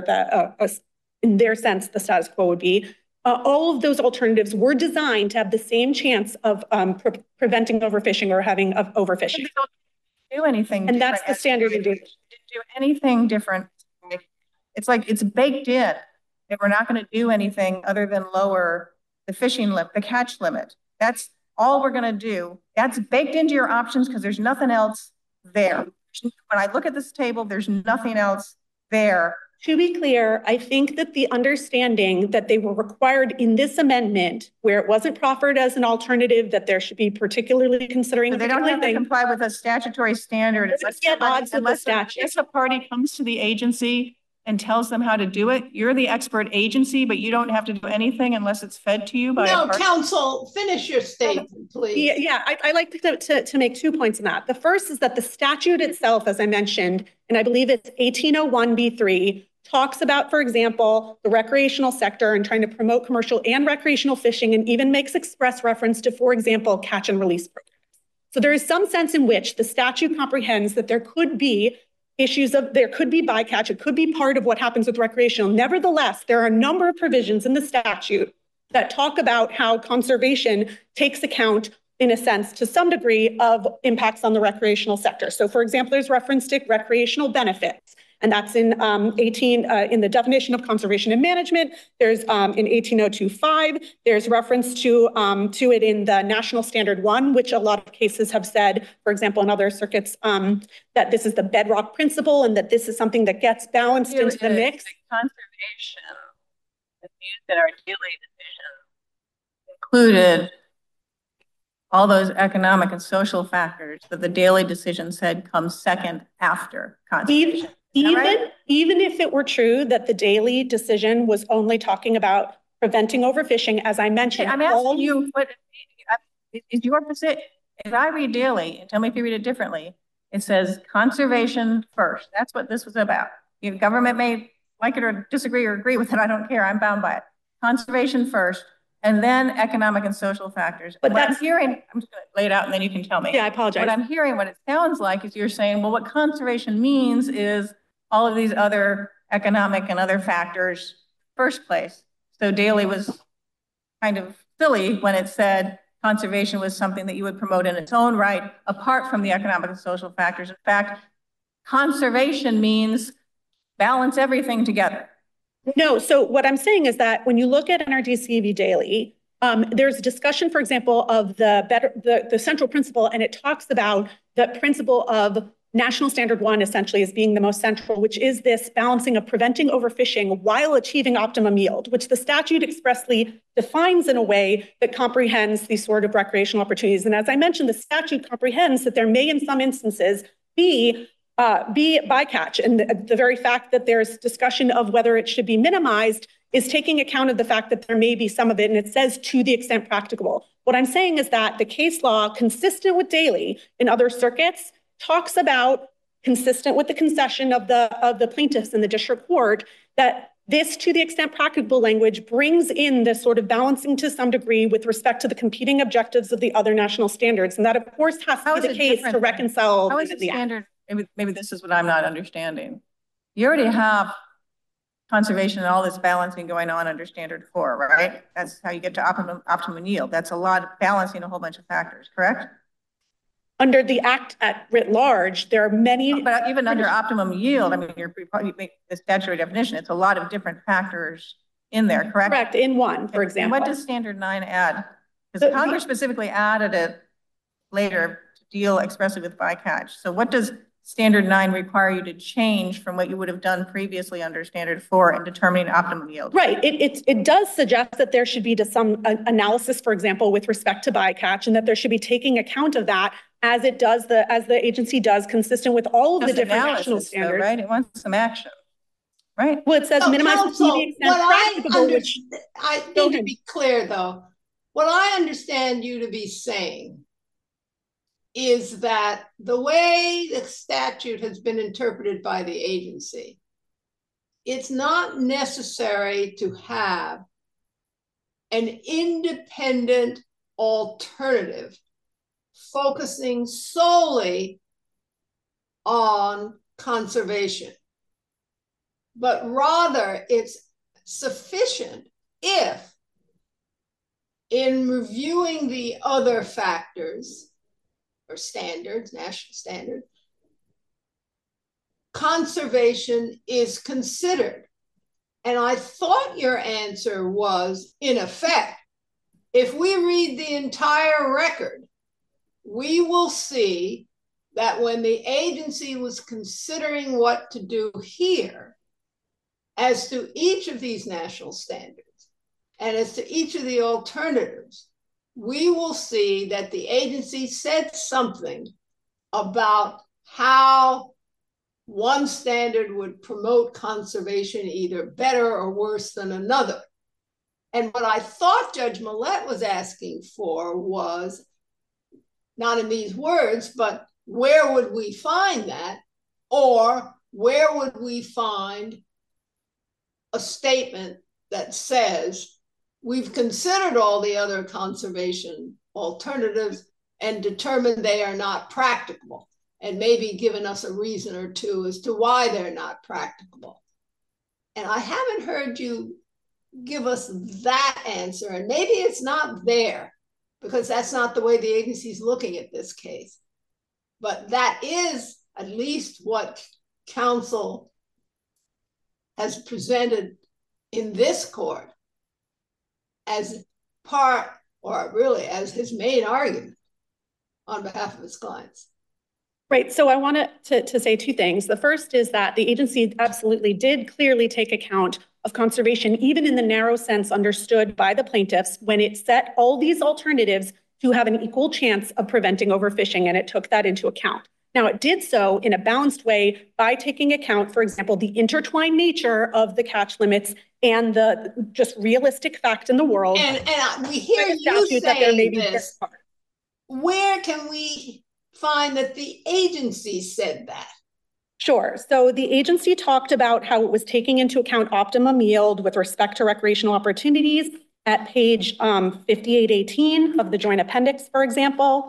in their sense, the status quo would be, all of those alternatives were designed to have the same chance of preventing overfishing or having of overfishing. Do anything, and that's the standard. Do anything different. It's like it's baked in. If we're not going to do anything other than lower the fishing limit, the catch limit. That's all we're going to do. That's baked into your options because there's nothing else there. When I look at this table, there's nothing else there. To be clear, I think that the understanding that they were required in this amendment, where it wasn't proffered as an alternative, that there should be particularly considering. So they don't have to comply with a statutory standard. Unless a party comes to the agency and tells them how to do it. You're the expert agency, but you don't have to do anything unless it's fed to you by No, counsel, finish your statement, please. Yeah, I like to make 2 points on that. The first is that the statute itself, as I mentioned, and I believe it's 1801B3, talks about, for example, the recreational sector and trying to promote commercial and recreational fishing, and even makes express reference to, for example, catch and release programs. So there is some sense in which the statute comprehends that there could be there could be bycatch, it could be part of what happens with recreational. Nevertheless, there are a number of provisions in the statute that talk about how conservation takes account, in a sense, to some degree, of impacts on the recreational sector. So, for example, there's reference to recreational benefits, and that's in in the definition of conservation and management. There's in 18025, there's reference to it in the National Standard 1, which a lot of cases have said, for example, in other circuits, that this is the bedrock principle and that this is something that gets balanced into the mix. Conservation that's used in our daily decision included all those economic and social factors that the daily decision said comes second after conservation. Even if it were true that the daily decision was only talking about preventing overfishing, as I mentioned. I'm asking you, what is your position? If I read daily, and tell me if you read it differently, it says conservation first. That's what this was about. Your government may like it or disagree or agree with it. I don't care. I'm bound by it. Conservation first, and then economic and social factors. But what I'm hearing, I'm just going to lay it out and then you can tell me. Yeah, I apologize. What I'm hearing, what it sounds like is you're saying, well, what conservation means is all of these other economic and other factors first place. So daily was kind of silly when it said conservation was something that you would promote in its own right, apart from the economic and social factors. In fact, conservation means balance everything together. No, so what I'm saying is that when you look at NRDC v. Daly, there's a discussion, for example, of the central principle, and it talks about the principle of national standard one essentially as being the most central, which is this balancing of preventing overfishing while achieving optimum yield, which the statute expressly defines in a way that comprehends these sort of recreational opportunities. And as I mentioned, the statute comprehends that there may in some instances be bycatch. And the very fact that there's discussion of whether it should be minimized is taking account of the fact that there may be some of it, and it says to the extent practicable. What I'm saying is that the case law, consistent with Daly in other circuits, talks about, consistent with the concession of the plaintiffs in the district court, that this to the extent practicable language brings in this sort of balancing to some degree with respect to the competing objectives of the other national standards. And that, of course, has to be the case to reconcile. How is it standard? Maybe this is what I'm not understanding. You already have conservation and all this balancing going on under standard 4, right? That's how you get to optimum yield. That's a lot of balancing a whole bunch of factors, correct? Under the act at writ large, there are many. But even under optimum yield, I mean, you make the statutory definition, it's a lot of different factors in there, correct? Correct, in one, for example. And what does standard 9 add? Because Congress specifically added it later to deal expressly with bycatch. So what does standard 9 require you to change from what you would have done previously under standard 4 in determining optimum yield? Right. It does suggest that there should be some analysis, for example, with respect to bycatch, and that there should be taking account of that as the agency does, consistent with all of the different national standards. Though, right? It wants some action, right? Well, it says minimize to the extent practicable, which I need to be clear though. What I understand you to be saying is that the way the statute has been interpreted by the agency, it's not necessary to have an independent alternative focusing solely on conservation, but rather it's sufficient if, in reviewing the other factors or standards, national standards, conservation is considered. And I thought your answer was, in effect, if we read the entire record, we will see that when the agency was considering what to do here, as to each of these national standards and as to each of the alternatives, we will see that the agency said something about how one standard would promote conservation either better or worse than another. And what I thought Judge Millett was asking for was, not in these words, but where would we find that? Or where would we find a statement that says, we've considered all the other conservation alternatives and determined they are not practicable, and maybe given us a reason or two as to why they're not practicable. And I haven't heard you give us that answer, and maybe it's not there because that's not the way the agency is looking at this case. But that is at least what counsel has presented in this court as part, or really as his main argument on behalf of his clients. Right, so I wanted to say two things. The first is that the agency absolutely did clearly take account of conservation, even in the narrow sense understood by the plaintiffs, when it set all these alternatives to have an equal chance of preventing overfishing, and it took that into account. Now, it did so in a balanced way by taking account, for example, the intertwined nature of the catch limits and the just realistic fact in the world. And we hear you saying this. Where can we find that the agency said that? Sure. So the agency talked about how it was taking into account optimum yield with respect to recreational opportunities at page 5818 of the joint appendix, for example.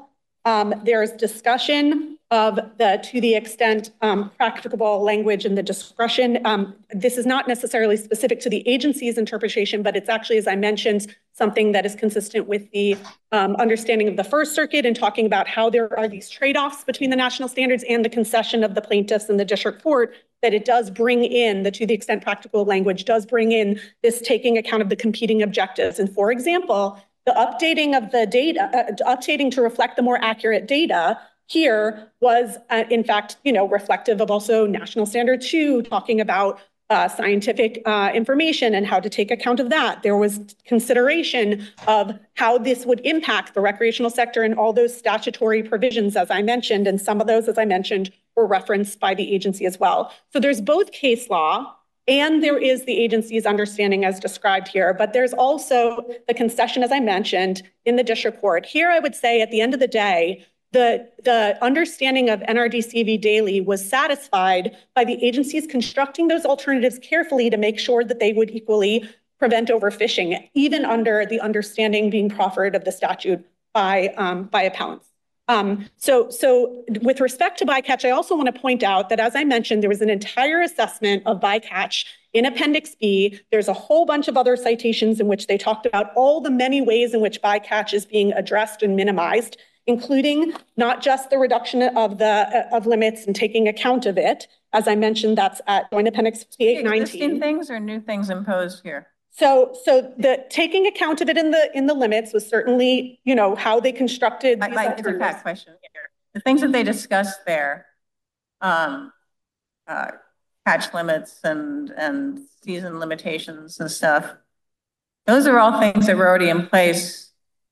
There's discussion of the to the extent practicable language and the discretion. This is not necessarily specific to the agency's interpretation, but it's actually, as I mentioned, something that is consistent with the understanding of the First Circuit and talking about how there are these trade-offs between the national standards and the concession of the plaintiffs in the district court, that it does bring in the to the extent practical language, does bring in this taking account of the competing objectives. And for example, the updating of the data, updating to reflect the more accurate data here was, in fact, reflective of also National Standard 2, talking about scientific information and how to take account of that. There was consideration of how this would impact the recreational sector and all those statutory provisions, as I mentioned, and some of those, as I mentioned, were referenced by the agency as well. So there's both case law and there is the agency's understanding as described here, but there's also the concession, as I mentioned, in the district court. Here, I would say at the end of the day, the understanding of NRDC v. Daly was satisfied by the agencies constructing those alternatives carefully to make sure that they would equally prevent overfishing, even under the understanding being proffered of the statute by appellants. So with respect to bycatch, I also want to point out that, as I mentioned, there was an entire assessment of bycatch in Appendix B. There's a whole bunch of other citations in which they talked about all the many ways in which bycatch is being addressed and minimized, including not just the reduction of limits and taking account of it. As I mentioned, that's at Joint Appendix 5819. Existing things or new things imposed here? So the taking account of it in the limits was certainly, how they constructed these alternatives. It's a fact question here. The things that they discussed there, catch limits and season limitations and stuff, those are all things that were already in place.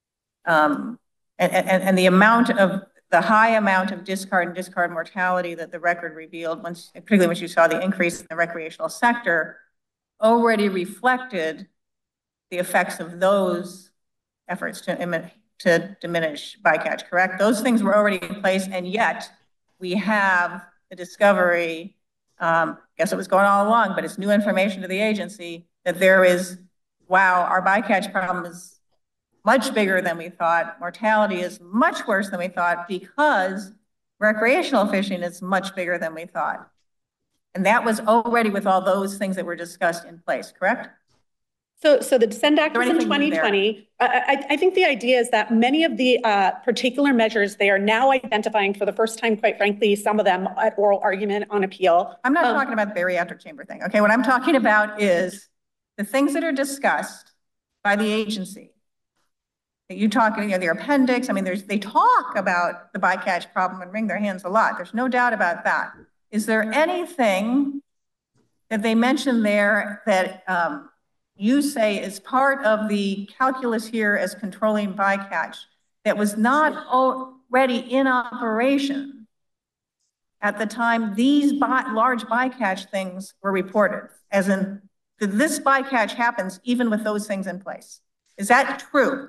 And the high amount of discard and discard mortality that the record revealed, particularly once you saw the increase in the recreational sector, already reflected the effects of those efforts to diminish bycatch, correct? Those things were already in place, and yet we have the discovery, I guess it was going all along, but it's new information to the agency that there is, wow, our bycatch problem is much bigger than we thought. Mortality is much worse than we thought because recreational fishing is much bigger than we thought. And that was already with all those things that were discussed in place, correct? So the Descent Act was in 2020. I think the idea is that many of the particular measures they are now identifying for the first time, quite frankly, some of them at oral argument on appeal. I'm not talking about the bariatric chamber thing. Okay, what I'm talking about is the things that are discussed by the agency. You talk, the appendix. I mean, they talk about the bycatch problem and wring their hands a lot. There's no doubt about that. Is there anything that they mentioned there that you say is part of the calculus here as controlling bycatch that was not already in operation at the time these large bycatch things were reported? As in, this bycatch happens even with those things in place. Is that true?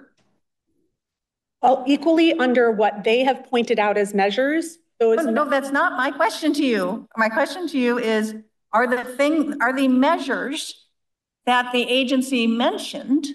Well, equally under what they have pointed out as measures. No, that's not my question to you. My question to you is, are the measures that the agency mentioned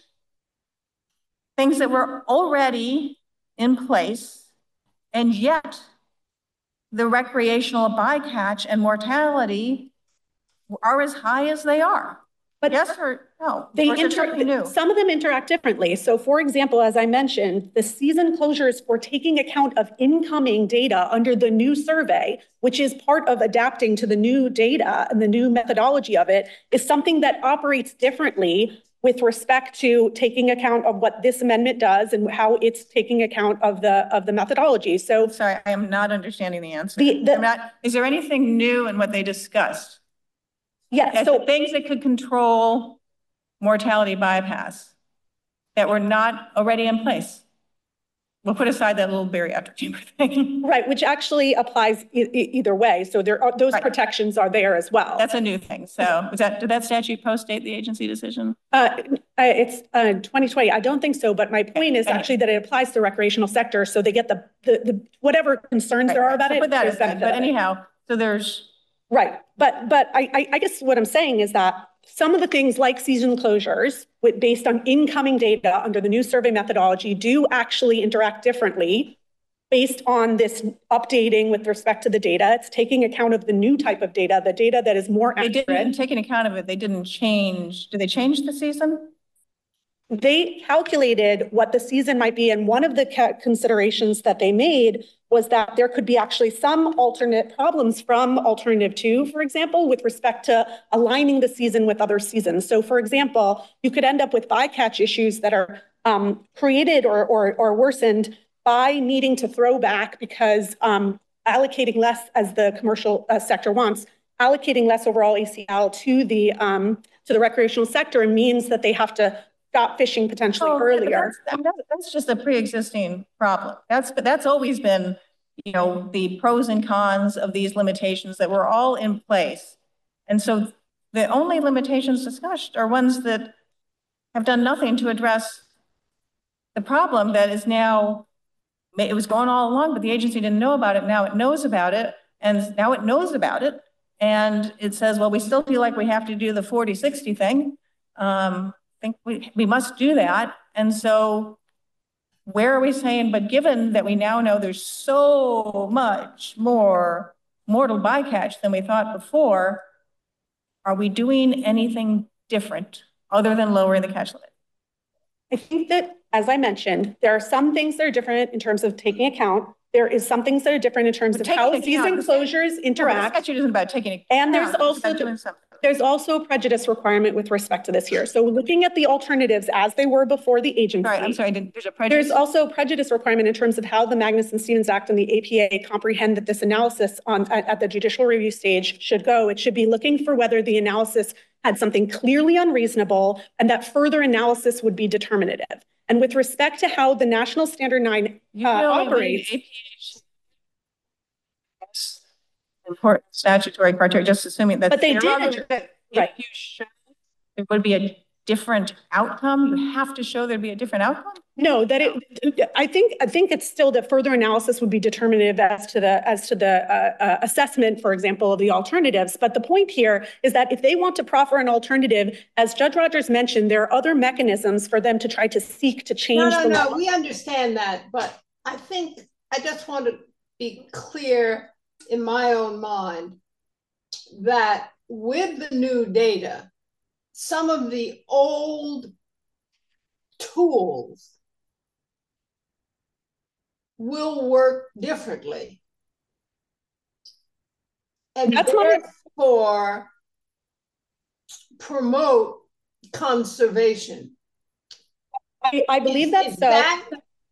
things that were already in place, and yet the recreational bycatch and mortality are as high as they are? But yes or no? Some of them interact differently. So for example, as I mentioned, the season closures for taking account of incoming data under the new survey, which is part of adapting to the new data and the new methodology of it, is something that operates differently with respect to taking account of what this amendment does and how it's taking account of the methodology. So sorry, I am not understanding the answer. Is there anything new in what they discussed? Yes. So things that could control mortality bypass that were not already in place. We'll put aside that little bariatric chamber thing. Right, which actually applies either way. So there are those protections are there as well. That's a new thing. So did that statute post-date the agency decision? It's 2020. I don't think so. But my point is actually that it applies to the recreational sector. So they get the whatever concerns there are about it. But anyhow, so there's. Right. But I guess what I'm saying is that some of the things like season closures based on incoming data under the new survey methodology do actually interact differently based on this updating with respect to the data. It's taking account of the new type of data, the data that is more accurate. They didn't take account of it. They didn't change. Did they change the season? They calculated what the season might be. And one of the considerations that they made was that there could be actually some alternate problems from alternative 2, for example, with respect to aligning the season with other seasons. So for example, you could end up with bycatch issues that are created or worsened by needing to throw back because allocating less as the commercial sector wants, allocating less overall ACL to the recreational sector means that they have to stop fishing potentially earlier. That's just a pre-existing problem. That's always been, you know, the pros and cons of these limitations that were all in place. And so the only limitations discussed are ones that have done nothing to address the problem that is now, it was going all along, but the agency didn't know about it. Now it knows about it, and now it knows about it. And it says, well, we still feel like we have to do the 40-60 thing. I think we must do that. And so where are we saying, but given that we now know there's so much more mortal bycatch than we thought before, are we doing anything different other than lowering the catch limit? I think that, as I mentioned, there are some things that are different in terms of taking account. There is some things that are different in terms of how season closures interact. The statute isn't about taking account. And there's also a prejudice requirement with respect to this here. So looking at the alternatives as they were before the agency. Sorry, I'm sorry, there's a prejudice. There's also a prejudice requirement in terms of how the Magnuson-Stevens Act and the APA comprehend that this analysis at the judicial review stage should go. It should be looking for whether the analysis had something clearly unreasonable and that further analysis would be determinative. And with respect to how the National Standard 9 operates, important statutory criteria, just assuming that. But they did. Right. You show there would be a different outcome. You have to show there'd be a different outcome. No, that I think it's still that further analysis would be determinative as to the assessment, for example, of the alternatives. But the point here is that if they want to proffer an alternative, as Judge Rogers mentioned, there are other mechanisms for them to try to seek to change the law. No, we understand that, but I think I just want to be clear in my own mind that with the new data, some of the old tools will work differently. And therefore promote conservation. I believe that's so. That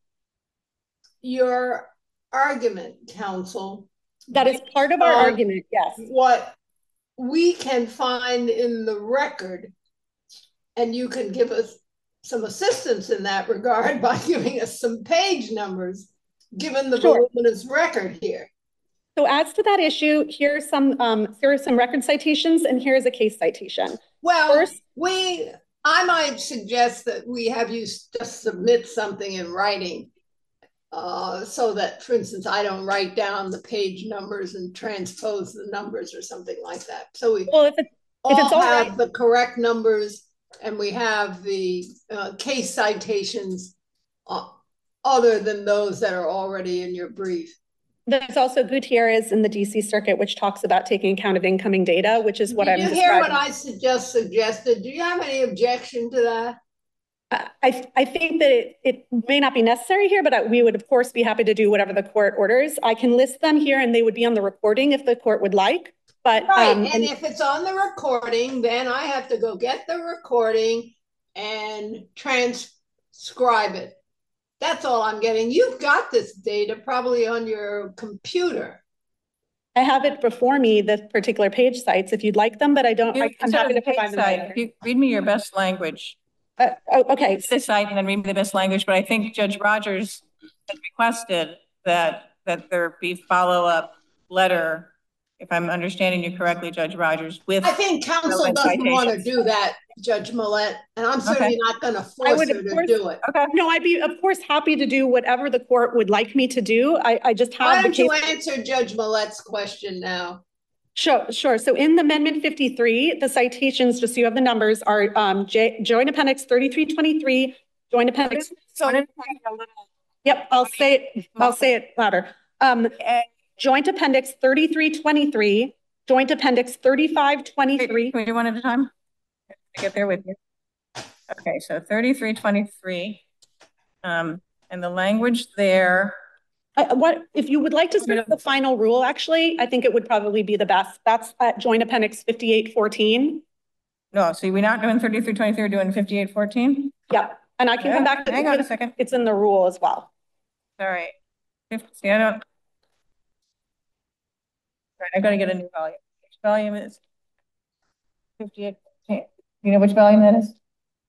your argument, counsel? That is part of our argument, yes. What we can find in the record, and you can give us some assistance in that regard by giving us some page numbers, given the voluminous record here. So as to that issue, here are some record citations, and here's a case citation. Well, first, I might suggest that we have you just submit something in writing so that, for instance, I don't write down the page numbers and transpose the numbers or something like that. So we if it's all have the correct numbers and we have the case citations other than those that are already in your brief. There's also Gutierrez in the DC Circuit, which talks about taking account of incoming data, which is what I'm describing. Did you hear what I suggested? Do you have any objection to that? I think that it may not be necessary here, but we would, of course, be happy to do whatever the court orders. I can list them here and they would be on the recording if the court would like. But right, and if it's on the recording, then I have to go get the recording and transcribe it. That's all I'm getting. You've got this data probably on your computer. I have it before me, the particular page sites, if you'd like them, but I don't. I'm happy to provide them later. You read me your best language. Okay. This site and then read me the best language, but I think Judge Rogers has requested that there be follow-up letter, if I'm understanding you correctly, Judge Rogers, with I think counsel doesn't want to do that, Judge Millett, and I'm certainly not going to force her to do it. Okay. No, I'd be, of course, happy to do whatever the court would like me to do. I just have Why don't you answer Judge Millett's question now? Sure. So in the Amendment 53, the citations, just so you have the numbers, are Joint Appendix 3323, Joint Appendix. So Yep, I'll say it louder. Joint Appendix 3323, Joint Appendix 3523. Can we do one at a time? I get there with you. Okay, so 3323. And the language there. What if you would like to start the final rule? Actually, I think it would probably be the best. That's at Joint Appendix 5814. No, so we're not doing 3323, we're doing 5814. Yep, and I can come back to hang on a second. It's in the rule as well. All right. See, I don't. Right, I've got to get a new volume. Which volume is 58? You know which volume that is?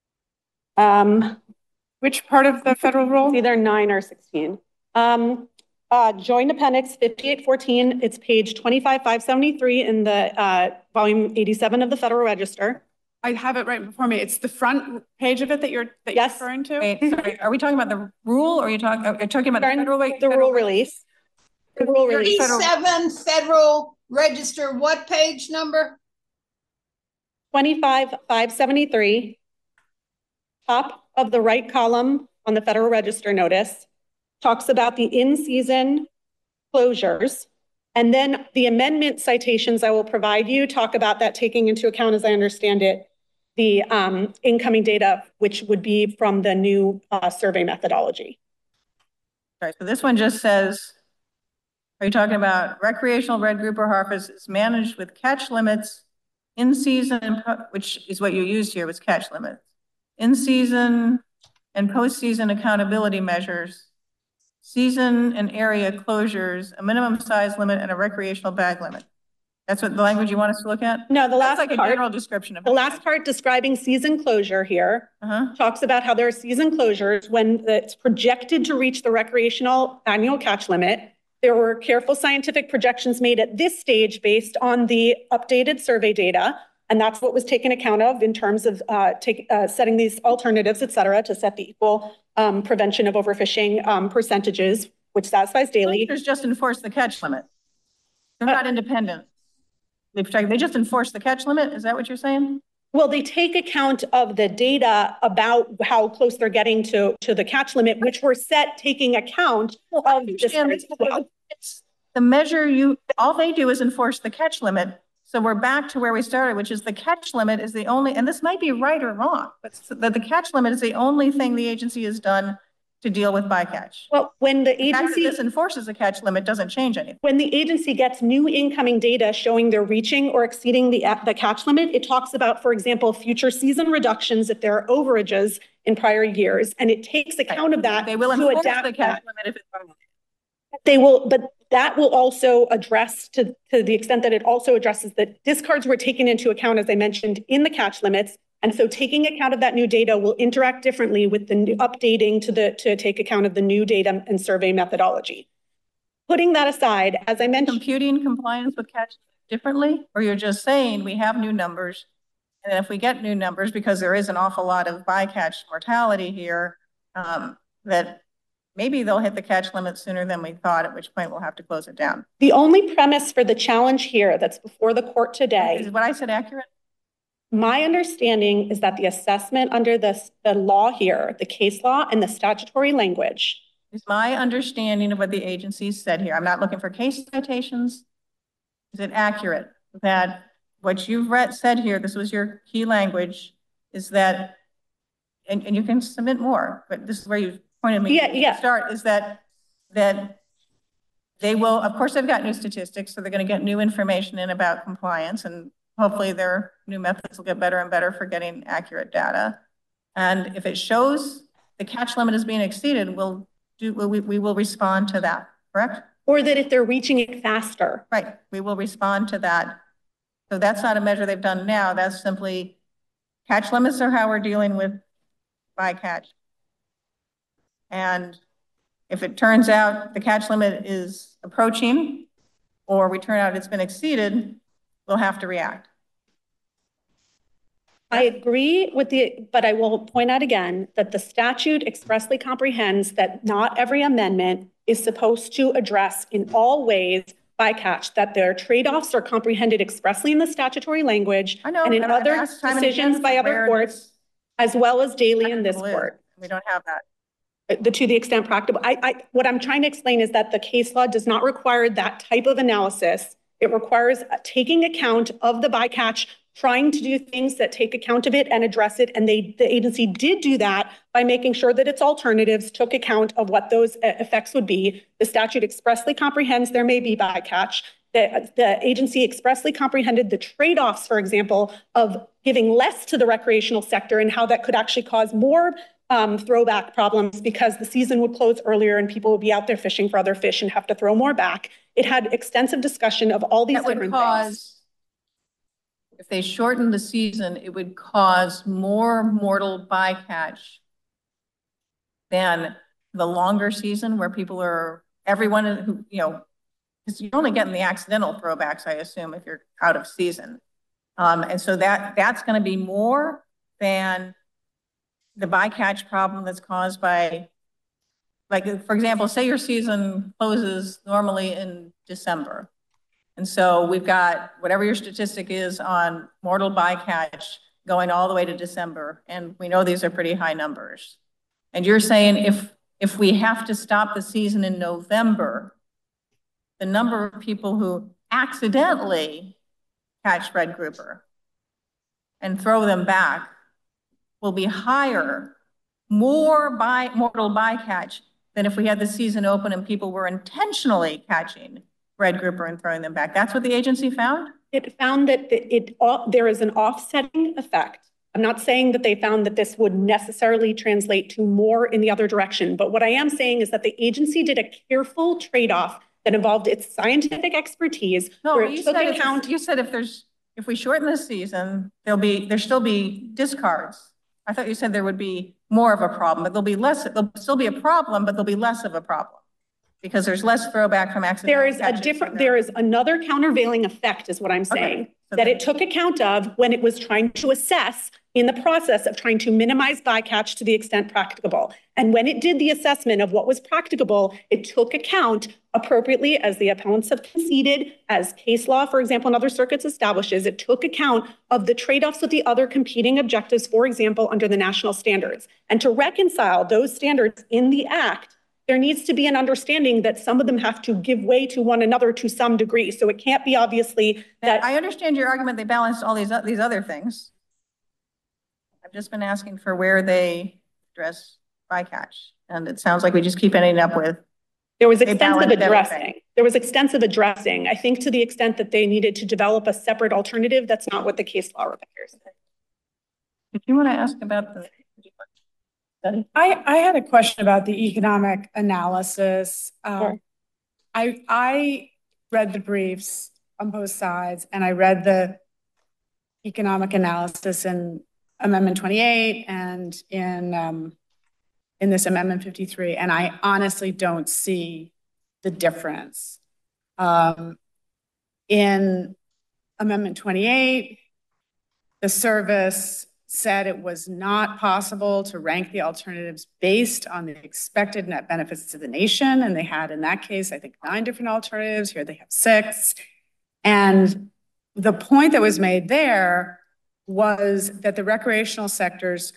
Which part of the federal rule? It's either 9 or 16. Joint Appendix 5814. It's page 25573 in the volume 87 of the Federal Register. I have it right before me. It's the front page of it that you're referring to. Wait, sorry. Are we talking about the rule, or are you talking about the federal? The rule release. The rule release. 87 Federal Register. What page number? 25573. Top of the right column on the Federal Register notice talks about the in-season closures. And then the amendment citations I will provide you talk about that, taking into account, as I understand it, the incoming data, which would be from the new survey methodology. All right, so this one just says, are you talking about recreational red grouper harvest is managed with catch limits in season, which is what you used here was catch limits, in season and post-season accountability measures, season and area closures, a minimum size limit, and a recreational bag limit. That's what the language you want us to look at? No, the last part, a general description of it. The last part describing season closure here talks about how there are season closures when it's projected to reach the recreational annual catch limit. There were careful scientific projections made at this stage based on the updated survey data. And that's what was taken account of in terms of setting these alternatives, et cetera, to set the equal prevention of overfishing percentages, which satisfies daily. Closures just enforce the catch limit. They're not independent. They just enforce the catch limit. Is that what you're saying? Well, they take account of the data about how close they're getting to the catch limit, which were set taking account of this. It's the measure all they do is enforce the catch limit. So we're back to where we started, which is the catch limit is the only, and this might be right or wrong, but the catch limit is the only thing the agency has done to deal with bycatch. Well, when the agency— The fact that this enforces the catch limit doesn't change anything. When the agency gets new incoming data showing they're reaching or exceeding the catch limit, it talks about, for example, future season reductions if there are overages in prior years, and it takes account of that. They will enforce the catch limit if it's wrong. They will, but that will also address to the extent that it also addresses that discards were taken into account, as I mentioned, in the catch limits. And so taking account of that new data will interact differently with the new updating to take account of the new data and survey methodology. Putting that aside, as I mentioned— Computing compliance with catch differently, or you're just saying we have new numbers, and if we get new numbers, because there is an awful lot of bycatch mortality here, that maybe they'll hit the catch limit sooner than we thought, at which point we'll have to close it down. The only premise for the challenge here that's before the court today— Is what I said accurate? My understanding is that the assessment under the law here, the case law and the statutory language— Is my understanding of what the agency said here. I'm not looking for case citations. Is it accurate that what you've said here, this was your key language, is that, and you can submit more, but this is where you pointed me to start, is that they will, of course, they've got new statistics, so they're going to get new information in about compliance, and hopefully their new methods will get better and better for getting accurate data. And if it shows the catch limit is being exceeded, we will respond to that, correct? Or that if they're reaching it faster. Right, we will respond to that. So that's not a measure they've done now. That's simply catch limits are how we're dealing with bycatch. And if it turns out the catch limit is approaching, or we turn out it's been exceeded, we'll have to react. I agree with but I will point out again that the statute expressly comprehends that not every amendment is supposed to address in all ways bycatch, that their trade-offs are comprehended expressly in the statutory language and in other decisions by other courts, as well as daily in this court. We don't have that. to the extent practicable. What I'm trying to explain is that the case law does not require that type of analysis. It requires taking account of the bycatch, trying to do things that take account of it and address it. And the agency did do that by making sure that its alternatives took account of what those effects would be. The statute expressly comprehends there may be bycatch. The agency expressly comprehended the trade-offs, for example, of giving less to the recreational sector and how that could actually cause more throwback problems because the season would close earlier and people would be out there fishing for other fish and have to throw more back. It had extensive discussion of all these different things. If they shortened the season, it would cause more mortal bycatch than the longer season where people are, everyone who, because you're only getting the accidental throwbacks, I assume, if you're out of season. And so that's going to be more than the bycatch problem that's caused by, like, for example, say your season closes normally in December. And so we've got whatever your statistic is on mortal bycatch going all the way to December. And we know these are pretty high numbers. And you're saying if we have to stop the season in November, the number of people who accidentally catch red grouper and throw them back will be higher, more mortal bycatch than if we had the season open and people were intentionally catching red grouper and throwing them back. That's what the agency found? It found that there is an offsetting effect. I'm not saying that they found that this would necessarily translate to more in the other direction, but what I am saying is that the agency did a careful trade-off that involved its scientific expertise. No, you said if we shorten the season, there'll still be discards. I thought you said there would be more of a problem, but there'll still be a problem, but there'll be less of a problem because there's less throwback from accidents. There is another countervailing effect is what I'm saying, okay. That it took account of when it was trying to assess in the process of trying to minimize bycatch to the extent practicable. And when it did the assessment of what was practicable, it took account appropriately, as the appellants have conceded, as case law, for example, in other circuits establishes, it took account of the trade-offs with the other competing objectives, for example, under the national standards. And to reconcile those standards in the act, there needs to be an understanding that some of them have to give way to one another to some degree. So it can't be obviously that— I understand your argument. They balanced all these other things. I've just been asking for where they address bycatch. And it sounds like we just keep ending up with— There was extensive addressing. There was extensive addressing. I think to the extent that they needed to develop a separate alternative, that's not what the case law requires. If you want to ask about the— I had a question about the economic analysis. Sure. I read the briefs on both sides, and I read the economic analysis in Amendment 28 and in this Amendment 53, and I honestly don't see the difference. In Amendment 28, the service said it was not possible to rank the alternatives based on the expected net benefits to the nation. And they had, in that case, I think 9 different alternatives. Here they have 6. And the point that was made there was that the recreational sector's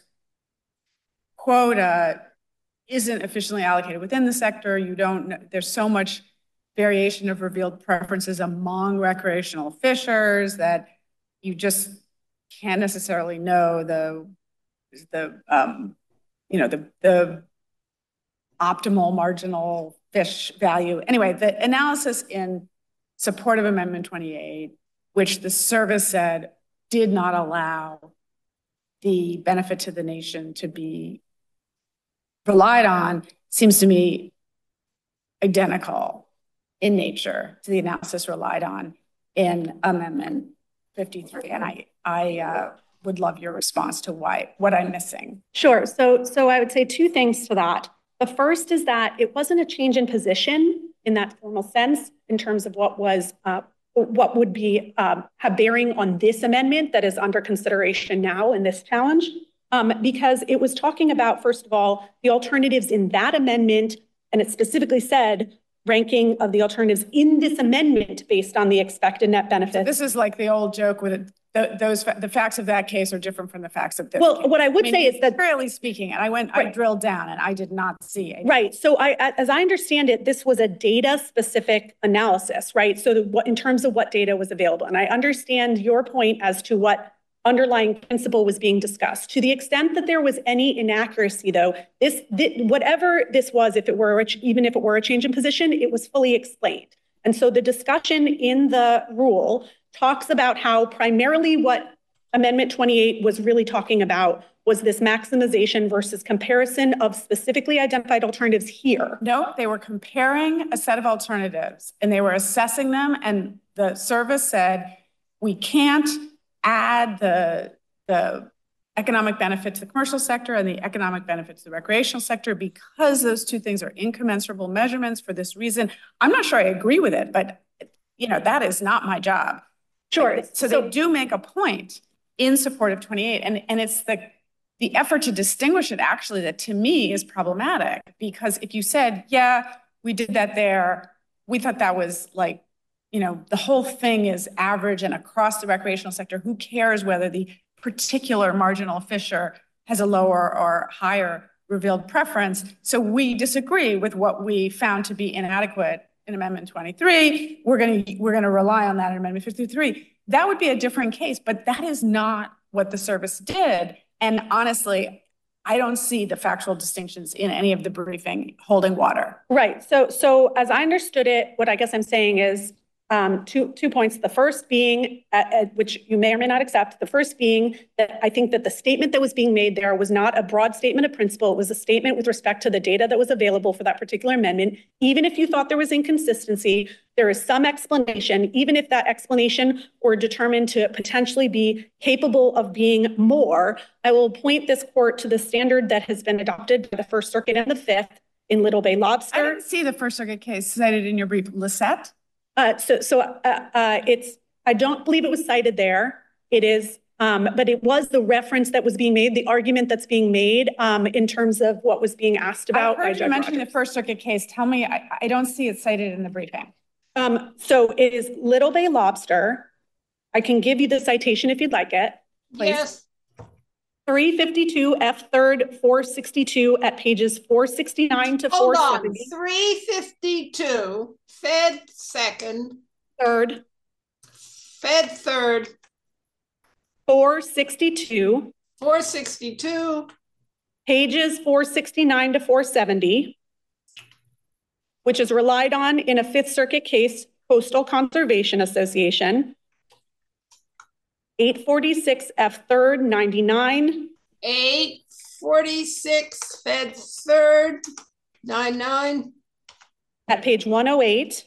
quota isn't efficiently allocated within the sector. You don't know, there's so much variation of revealed preferences among recreational fishers that you just can't necessarily know the optimal marginal fish value. Anyway, the analysis in support of Amendment 28, which the service said did not allow the benefit to the nation to be relied on, seems to me identical in nature to the analysis relied on in Amendment 53. And I would love your response to what I'm missing. Sure. So I would say 2 things to that. The first is that it wasn't a change in position in that formal sense in terms of what would be have bearing on this amendment that is under consideration now in this challenge, because it was talking about, first of all, the alternatives in that amendment, and it specifically said ranking of the alternatives in this amendment based on the expected net benefits. This is like the old joke with the facts of that case are different from the facts of this. Well, case. what I would say is that, fairly speaking, and I drilled down and I did not see it. Right. So as I understand it, this was a data specific analysis, right? So in terms of what data was available. And I understand your point as to what underlying principle was being discussed. To the extent that there was any inaccuracy, though, whatever this was, even if it were a change in position, it was fully explained. And so the discussion in the rule talks about how primarily what Amendment 28 was really talking about was this maximization versus comparison of specifically identified alternatives here. No, they were comparing a set of alternatives and they were assessing them. And the service said, we can't add the economic benefit to the commercial sector and the economic benefit to the recreational sector because those two things are incommensurable measurements for this reason. I'm not sure I agree with it, but that is not my job. Sure. So they do make a point in support of 28, and it's the effort to distinguish it actually that to me is problematic, because if you said, yeah, we did that there, we thought that was like, the whole thing is average and across the recreational sector, who cares whether the particular marginal fisher has a lower or higher revealed preference? So we disagree with what we found to be inadequate in Amendment 23. We're going to rely on that in Amendment 53. That would be a different case, but that is not what the service did. And honestly, I don't see the factual distinctions in any of the briefing holding water. Right. So as I understood it, what I guess I'm saying is two points. The first being, which you may or may not accept, the first being that I think that the statement that was being made there was not a broad statement of principle. It was a statement with respect to the data that was available for that particular amendment. Even if you thought there was inconsistency, there is some explanation, even if that explanation were determined to potentially be capable of being more. I will point this court to the standard that has been adopted by the First Circuit and the Fifth in Little Bay Lobster. I didn't see the First Circuit case cited in your brief. Lisette? I don't believe it was cited there. It is, but it was the reference that was being made, the argument that's being made in terms of what was being asked about. I heard you mention the First Circuit case. Tell me, I don't see it cited in the briefing. So it is Little Bay Lobster. I can give you the citation if you'd like it. Please. Yes. 352 F3rd 462 at pages 469 to 470. 352 Fed second. Third. Fed third. 462. 462. Pages 469 to 470, which is relied on in a Fifth Circuit case, Coastal Conservation Association. 846 F3rd 99. 846 Fed third 99. At page 108.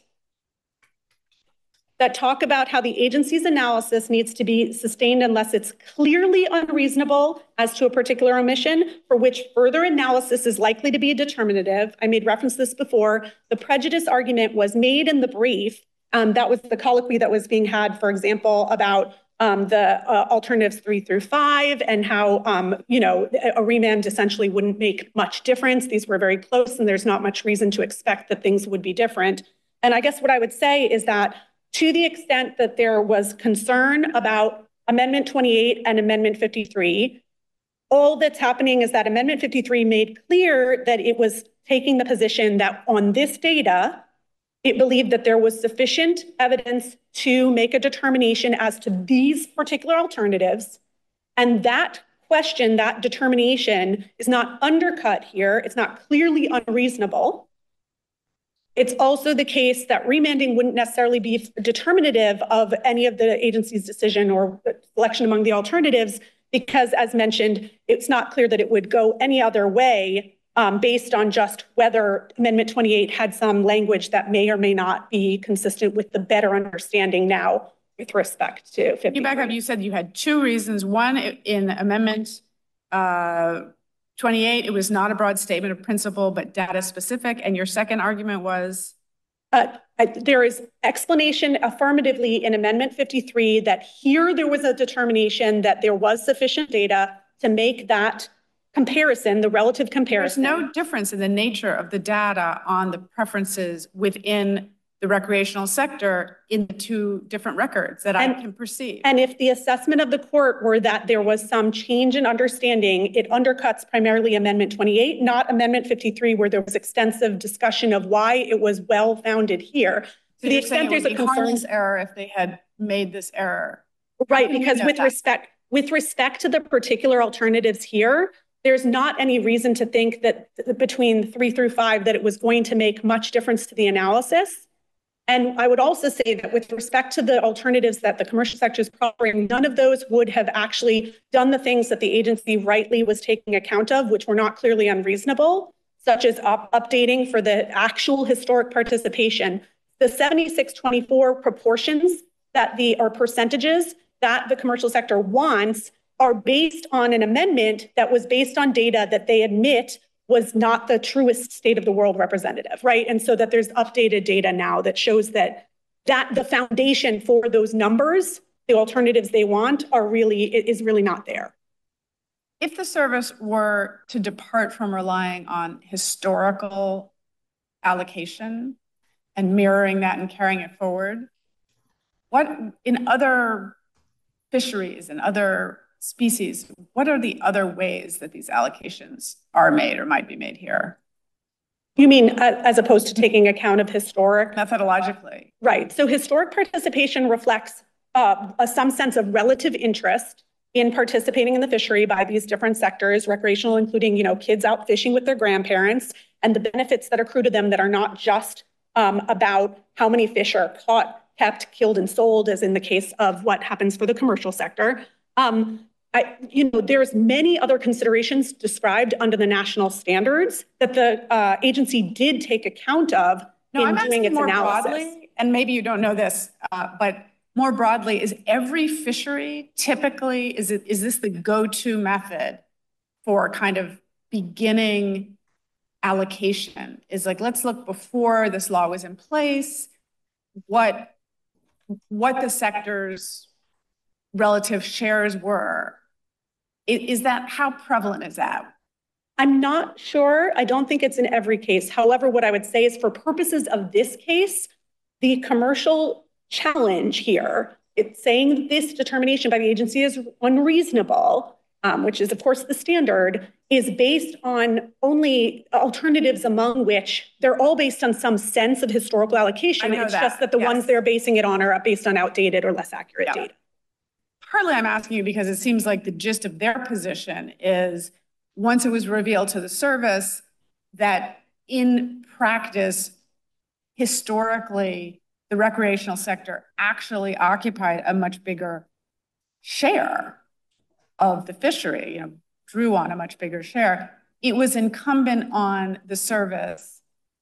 That talk about how the agency's analysis needs to be sustained unless it's clearly unreasonable as to a particular omission for which further analysis is likely to be determinative. I made reference to this before. The prejudice argument was made in the brief. That was the colloquy that was being had, for example, about the alternatives 3 through 5 and how, a remand essentially wouldn't make much difference. These were very close and there's not much reason to expect that things would be different. And I guess what I would say is that to the extent that there was concern about Amendment 28 and Amendment 53, all that's happening is that Amendment 53 made clear that it was taking the position that on this data, it believed that there was sufficient evidence to make a determination as to these particular alternatives. And that question, that determination is not undercut here. It's not clearly unreasonable. It's also the case that remanding wouldn't necessarily be determinative of any of the agency's decision or selection among the alternatives, because as mentioned, it's not clear that it would go any other way based on just whether Amendment 28 had some language that may or may not be consistent with the better understanding now with respect to 53. You back up, you said you had two reasons. One, in Amendment 28, it was not a broad statement of principle, but data specific. And your second argument was? There is explanation affirmatively in Amendment 53 that here there was a determination that there was sufficient data to make that comparison, the relative There's comparison. no difference in the nature of the data on the preferences within the recreational sector in the two different records that I can perceive. And if the assessment of the court were that there was some change in understanding, it undercuts primarily Amendment 28, not Amendment 53, where there was extensive discussion of why it was well-founded here. So to the extent there's a harmless error if they had made this error. Right, because with respect to the particular alternatives here, there's not any reason to think that between 3 through 5 that it was going to make much difference to the analysis. And I would also say that with respect to the alternatives that the commercial sector is proffering, none of those would have actually done the things that the agency rightly was taking account of, which were not clearly unreasonable, such as updating for the actual historic participation. The 76-24 proportions or percentages that the commercial sector wants are based on an amendment that was based on data that they admit was not the truest state of the world representative, right? And so that there's updated data now that shows that the foundation for those numbers, the alternatives they want is really not there. If the service were to depart from relying on historical allocation and mirroring that and carrying it forward, what in other fisheries and other species, what are the other ways that these allocations are made or might be made here? You mean as opposed to taking account of historic? Methodologically. Right. So historic participation reflects some sense of relative interest in participating in the fishery by these different sectors, recreational, including, kids out fishing with their grandparents, and the benefits that accrue to them that are not just about how many fish are caught, kept, killed, and sold, as in the case of what happens for the commercial sector. There's many other considerations described under the national standards that the agency did take account of in doing its analysis. Broadly, and maybe you don't know this, but more broadly, is every fishery typically, is this the go-to method for kind of beginning allocation? Is like, let's look before this law was in place, what the sector's relative shares were. How prevalent is that? I'm not sure. I don't think it's in every case. However, what I would say is for purposes of this case, the commercial challenge here, it's saying that this determination by the agency is unreasonable, which is of course the standard, is based on only alternatives among which they're all based on some sense of historical allocation. It's just that the ones they're basing it on are based on outdated or less accurate data. Partly I'm asking you because it seems like the gist of their position is once it was revealed to the service that in practice, historically, the recreational sector actually occupied a much bigger share of the fishery, drew on a much bigger share. It was incumbent on the service,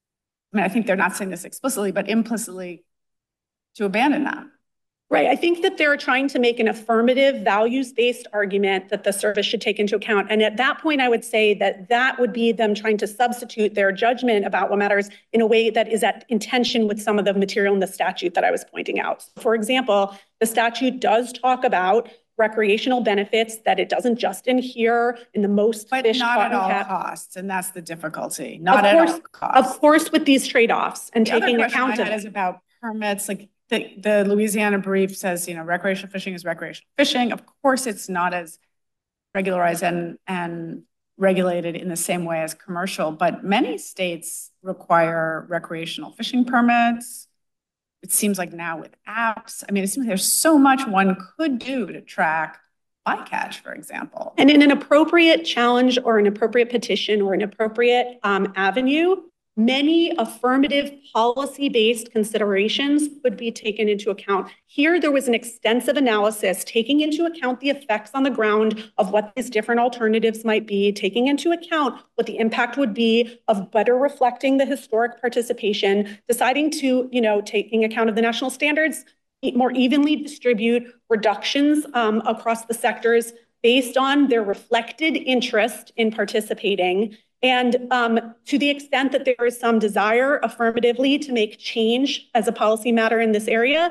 I think they're not saying this explicitly, but implicitly to abandon that. Right. I think that they're trying to make an affirmative values-based argument that the service should take into account. And at that point, I would say that would be them trying to substitute their judgment about what matters in a way that is in tension with some of the material in the statute that I was pointing out. For example, the statute does talk about recreational benefits that it doesn't just adhere in the most fish not at all costs, and that's the difficulty. Not at all costs. Of course, with these trade-offs and taking account of it. Is about permits, like the Louisiana brief says, recreational fishing is recreational fishing. Of course, it's not as regularized and regulated in the same way as commercial, but many states require recreational fishing permits. It seems like now with apps, it seems like there's so much one could do to track bycatch, for example. And in an appropriate challenge or an appropriate petition or an appropriate avenue, many affirmative policy-based considerations would be taken into account. Here, there was an extensive analysis taking into account the effects on the ground of what these different alternatives might be, taking into account what the impact would be of better reflecting the historic participation, deciding to, taking account of the national standards, more evenly distribute reductions across the sectors based on their reflected interest in participating. And to the extent that there is some desire affirmatively to make change as a policy matter in this area,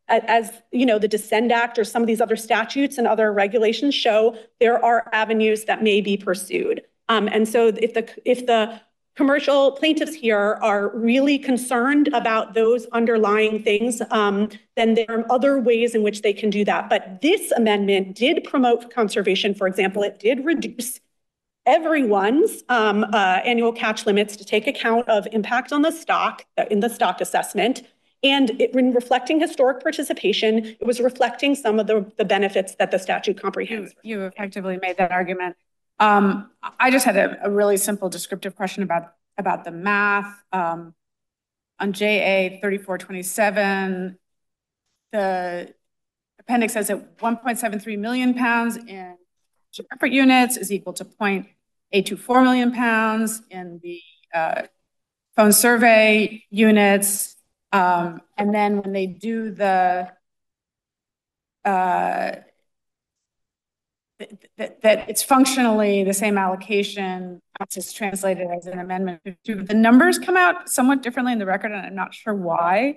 as you know, the Descend Act or some of these other statutes and other regulations show, there are avenues that may be pursued. And so if the commercial plaintiffs here are really concerned about those underlying things, then there are other ways in which they can do that. But this amendment did promote conservation. For example, it did reduce everyone's annual catch limits to take account of impact on the stock in the stock assessment. And in reflecting historic participation, it was reflecting some of the benefits that the statute comprehends. You effectively made that argument. I just had a really simple descriptive question about the math. On JA 3427, the appendix says that 1.73 million pounds in effort units is equal to 0.824 million pounds in the phone survey units. And then when they do that it's functionally the same allocation, it's just translated as an amendment. The numbers come out somewhat differently in the record, and I'm not sure why.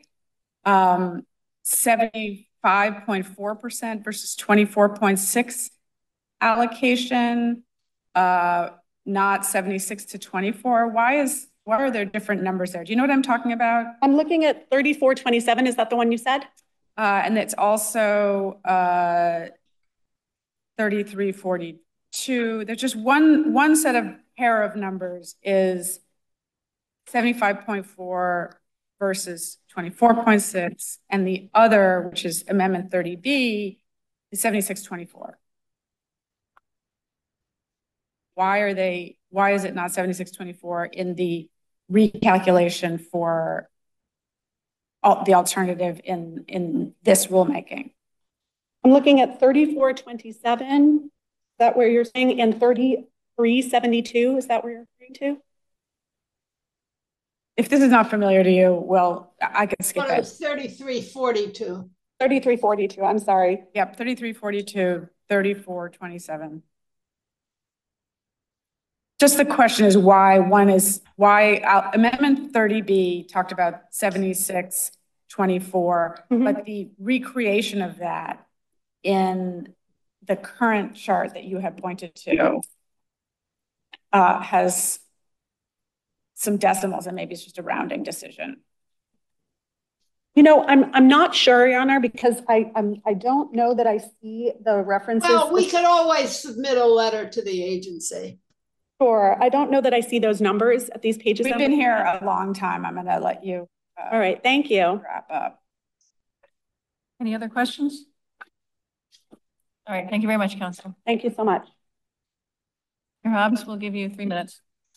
75.4% versus 24.6 allocation, not 76 to 24. Why are there different numbers there? Do you know what I'm talking about? I'm looking at 3427. Is that the one you said? And it's also 3342. There's just one set of pair of numbers is 75.4 versus 24.6, and the other, which is Amendment 30B, is 7624. Why is it not 7624 in the recalculation for the alternative in this rulemaking? I'm looking at 3427. Is that where you're saying? And 3372, is that where you're referring to? If this is not familiar to you, well, I can skip it. 3342. 3342, I'm sorry. Yep, 3342, 3427. Just the question is why Amendment 30B talked about 7624, but the recreation of that in the current chart that you have pointed to has some decimals, and maybe it's just a rounding decision. You know, I'm not sure, Your Honor, because I don't know that I see the references. Well, we could always submit a letter to the agency. Sure. I don't know that I see those numbers at these pages. We've been here a long time. I'm going to let you. All right. Thank you. Wrap up. Any other questions? All right. Thank you very much, Counsel. Thank you so much. Mr. Hobbs, we'll give you 3 minutes.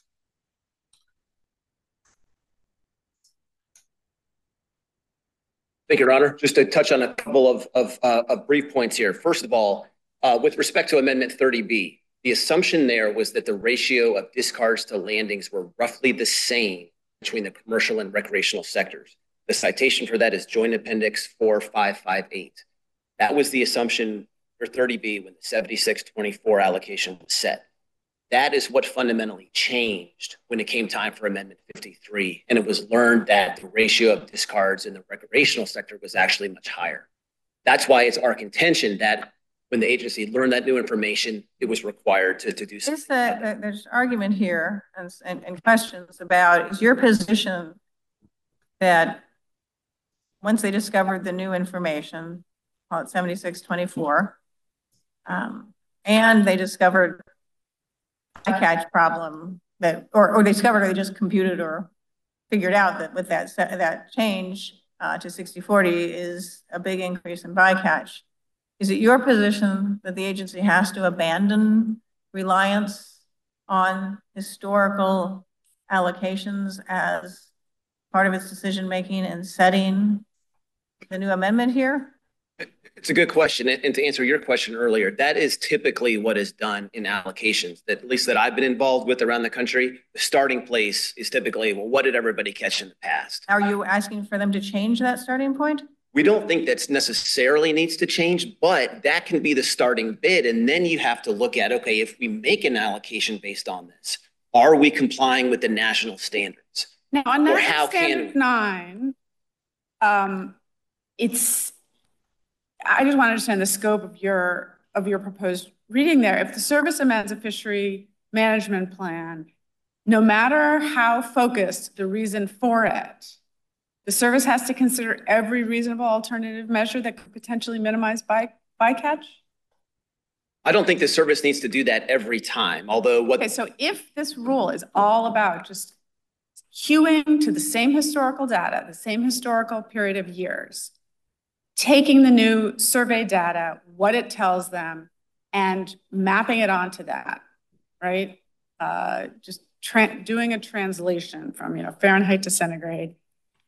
Thank you, Your Honor. Just to touch on a couple of brief points here. First of all, with respect to Amendment 30B, the assumption there was that the ratio of discards to landings were roughly the same between the commercial and recreational sectors. The citation for that is Joint Appendix 4558. That was the assumption for 30B when the 7624 allocation was set. That is what fundamentally changed when it came time for Amendment 53. And it was learned that the ratio of discards in the recreational sector was actually much higher. That's why it's our contention that when the agency learned that new information, it was required to do so. There's argument here and questions about, is your position that once they discovered the new information, call it 7624, and they discovered a catch problem that, or they discovered, or they just computed or figured out that with that change to 60/40 is a big increase in bycatch. Is it your position that the agency has to abandon reliance on historical allocations as part of its decision-making and setting the new amendment here? It's a good question. And to answer your question earlier, that is typically what is done in allocations, that at least that I've been involved with around the country. The starting place is typically, well, what did everybody catch in the past? Are you asking for them to change that starting point? We don't think that's necessarily needs to change, but that can be the starting bid. And then you have to look at, okay, if we make an allocation based on this, are we complying with the national standards? Now, on National Standard 9, I just want to understand the scope of your proposed reading there. If the service amends a fishery management plan, no matter how focused the reason for it, the service has to consider every reasonable alternative measure that could potentially minimize bycatch? I don't think the service needs to do that every time, although what... Okay, so if this rule is all about just hewing to the same historical data, the same historical period of years, taking the new survey data, what it tells them, and mapping it onto that, right? Just doing a translation from, Fahrenheit to centigrade.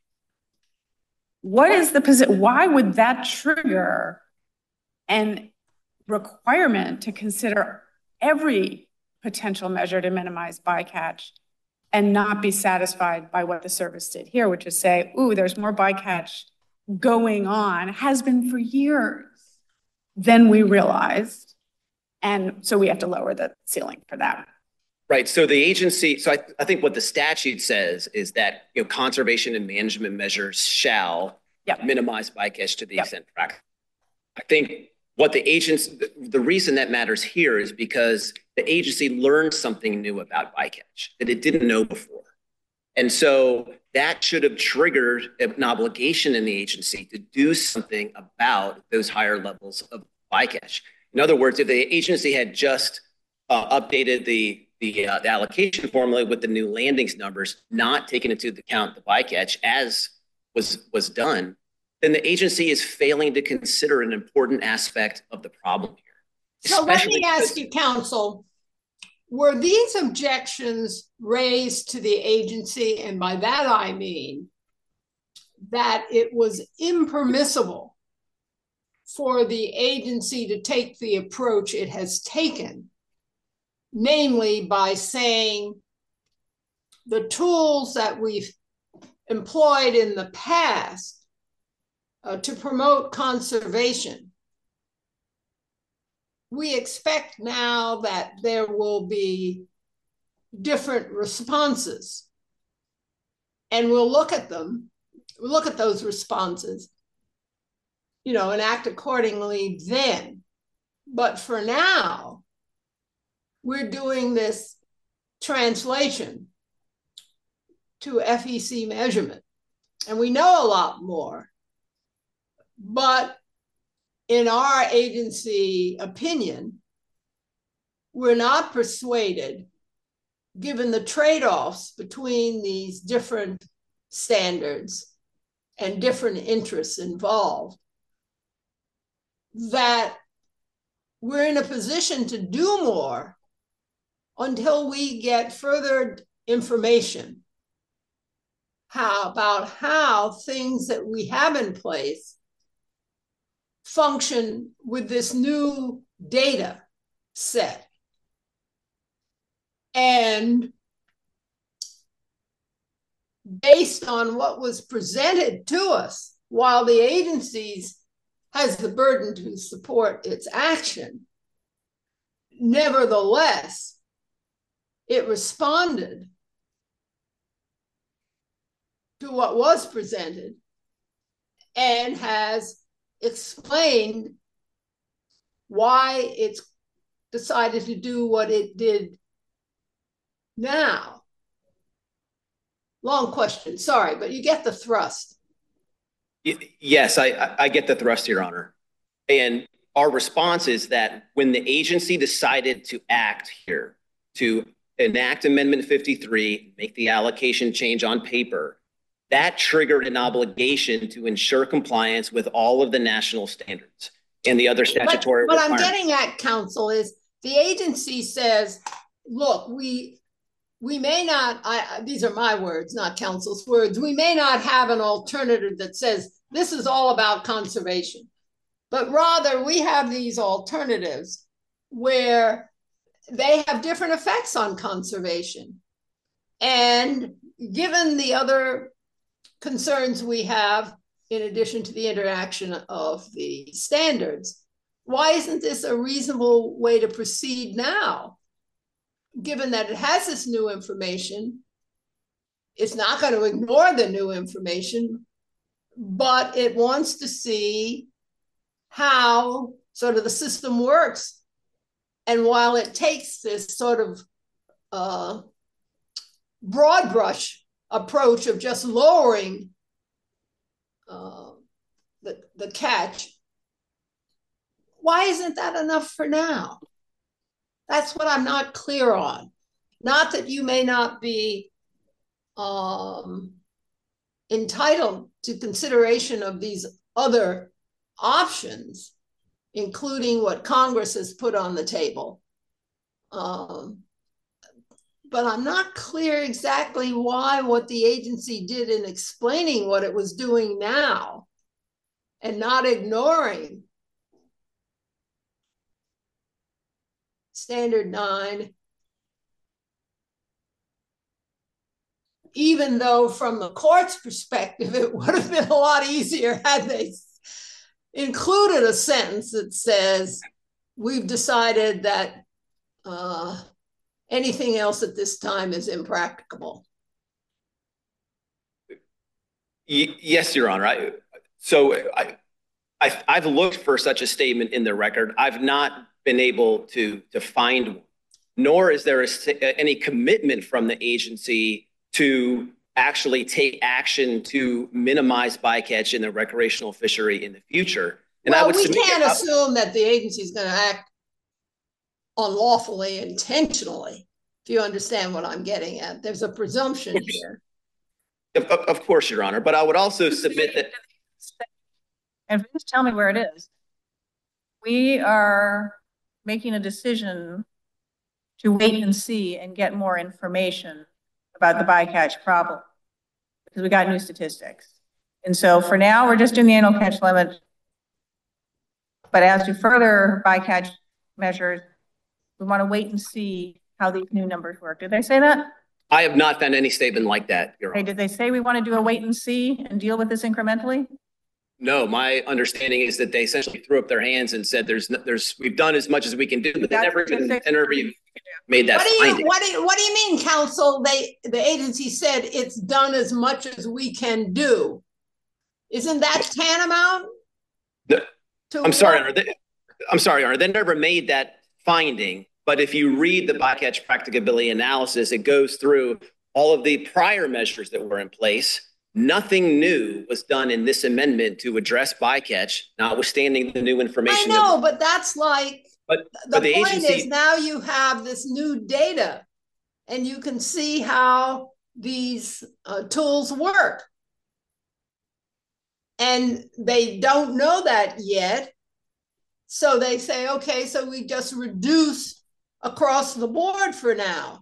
What is the position? Why would that trigger an requirement to consider every potential measure to minimize bycatch and not be satisfied by what the service did here, which is say, ooh, there's more bycatch going on, has been for years, than we realized. And so we have to lower the ceiling for that. Right. So the agency, I think what the statute says is that conservation and management measures shall minimize bycatch to the extent practical. I think what the reason that matters here is because the agency learned something new about bycatch that it didn't know before. And so that should have triggered an obligation in the agency to do something about those higher levels of bycatch. In other words, if the agency had just updated the allocation formula with the new landings numbers, not taking into account the bycatch as was done, then the agency is failing to consider an important aspect of the problem here. So let me ask you, counsel, were these objections raised to the agency? And by that, I mean that it was impermissible for the agency to take the approach it has taken, namely by saying the tools that we've employed in the past to promote conservation, we expect now that there will be different responses. And we'll look at them, we'll look at those responses, and act accordingly then. But for now, we're doing this translation to FEC measurement. And we know a lot more. But in our agency opinion, we're not persuaded, given the trade-offs between these different standards and different interests involved, that we're in a position to do more until we get further information about how things that we have in place function with this new data set. And based on what was presented to us, while the agencies has the burden to support its action, nevertheless, it responded to what was presented and has explained why it's decided to do what it did now. Long question, sorry, but you get the thrust. Yes, I get the thrust, Your Honor. And our response is that when the agency decided to act here, to enact Amendment 53, make the allocation change on paper, that triggered an obligation to ensure compliance with all of the national standards and the other statutory requirements. What I'm getting at, counsel, is the agency says, look, we may not, these are my words, not counsel's words, we may not have an alternative that says this is all about conservation, but rather we have these alternatives where they have different effects on conservation. And given the other concerns we have, in addition to the interaction of the standards, why isn't this a reasonable way to proceed now? Given that it has this new information, it's not going to ignore the new information, but it wants to see how sort of the system works. And while it takes this sort of broad brush approach of just lowering the catch, why isn't that enough for now? That's what I'm not clear on. Not that you may not be entitled to consideration of these other options, including what Congress has put on the table. But I'm not clear exactly why what the agency did in explaining what it was doing now and not ignoring Standard 9, even though from the court's perspective, it would have been a lot easier had they included a sentence that says, we've decided that anything else at this time is impracticable. Yes, Your Honor. I've looked for such a statement in the record. I've not been able to find one, nor is there any commitment from the agency to actually take action to minimize bycatch in the recreational fishery in the future. And well, we can't assume that the agency is going to act unlawfully, intentionally, if you understand what I'm getting at. There's a presumption here. Of course, Your Honor, but I would also submit that. And please tell me where it is. We are making a decision to wait and see and get more information about the bycatch problem because we got new statistics. And so for now, we're just doing the annual catch limit. But as to further bycatch measures, we want to wait and see how these new numbers work. Did they say that? I have not found any statement like that, Your Honor. Did they say we want to do a wait and see and deal with this incrementally? No, my understanding is that they essentially threw up their hands and said, we've done as much as we can do, but they never even made that finding. What do you mean, counsel? The agency said it's done as much as we can do. Isn't that tantamount? I'm sorry, Your Honor. They never made that finding, but if you read the bycatch practicability analysis, it goes through all of the prior measures that were in place. Nothing new was done in this amendment to address bycatch, notwithstanding the new information. I know, but that's like, the point agency is now you have this new data and you can see how these tools work. And they don't know that yet. So they say, okay, so we just reduce across the board for now.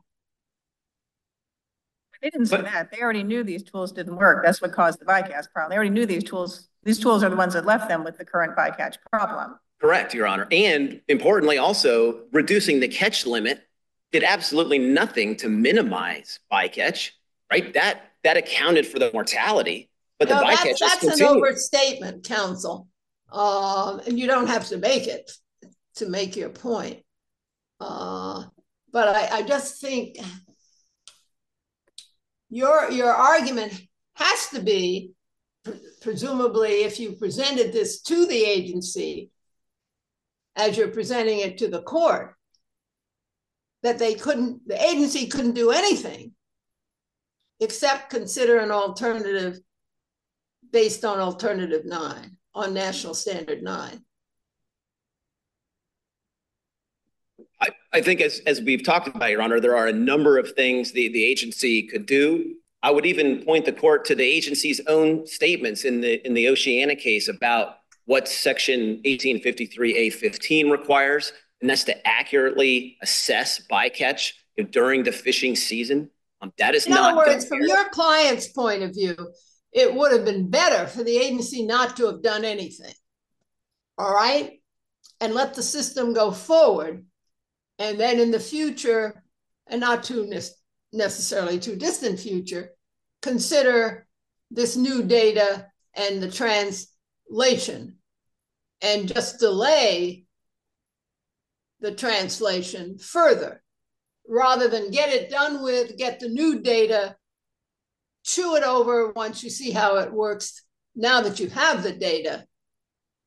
They didn't say that. They already knew these tools didn't work. That's what caused the bycatch problem. They already knew these tools. These tools are the ones that left them with the current bycatch problem. Correct, Your Honor. And importantly, also reducing the catch limit did absolutely nothing to minimize bycatch, right? That accounted for the mortality, but the bycatch just continued. That's an overstatement, counsel. And you don't have to make it to make your point. But I just think your argument has to be, presumably, if you presented this to the agency as you're presenting it to the court, that the agency couldn't do anything except consider an alternative based on Alternative 9, on National Standard 9. I think as we've talked about, Your Honor, there are a number of things the agency could do. I would even point the court to the agency's own statements in the Oceana case about what Section 1853A15 requires, and that's to accurately assess bycatch during the fishing season. That is not. In other words, from your client's point of view, it would have been better for the agency not to have done anything. All right? And let the system go forward. And then in the future, and not too necessarily too distant future, consider this new data and the translation and just delay the translation further rather than get it done with, get the new data, chew it over once you see how it works now that you have the data,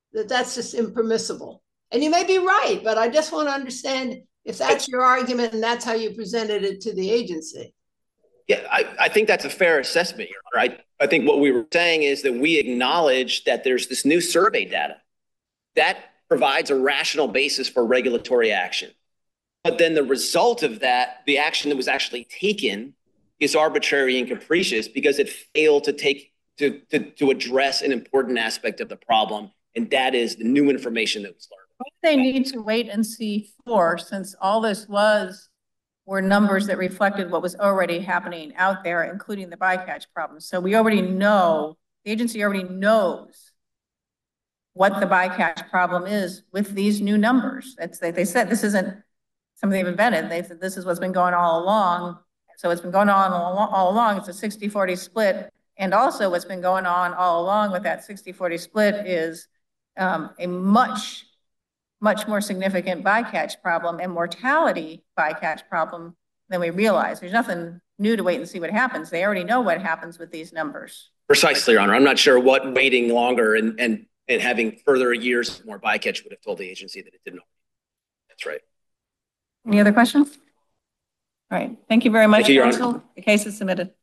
that that's just impermissible. And you may be right, but I just want to understand if that's your argument and that's how you presented it to the agency. Yeah, I think that's a fair assessment, Your Honor. I think what we were saying is that we acknowledge that there's this new survey data that provides a rational basis for regulatory action. But then the result of that, the action that was actually taken, is arbitrary and capricious because it failed to address an important aspect of the problem, and that is the new information that was learned. What do they need to wait and see for, since all this were numbers that reflected what was already happening out there, including the bycatch problem? So we already know, the agency already knows what the bycatch problem is with these new numbers. It's like they said, this isn't something they've invented. They said this is what's been going on all along. So it's been going on all along. It's a 60-40 split. And also what's been going on all along with that 60-40 split is a much more significant bycatch problem and mortality bycatch problem than we realize. There's nothing new to wait and see what happens. They already know what happens with these numbers. Precisely, Your Honor. I'm not sure what waiting longer and having further years more bycatch would have told the agency that it didn't know. That's right. Any other questions? All right. Thank you very much, Thank you, Your counsel. Honor. The case is submitted.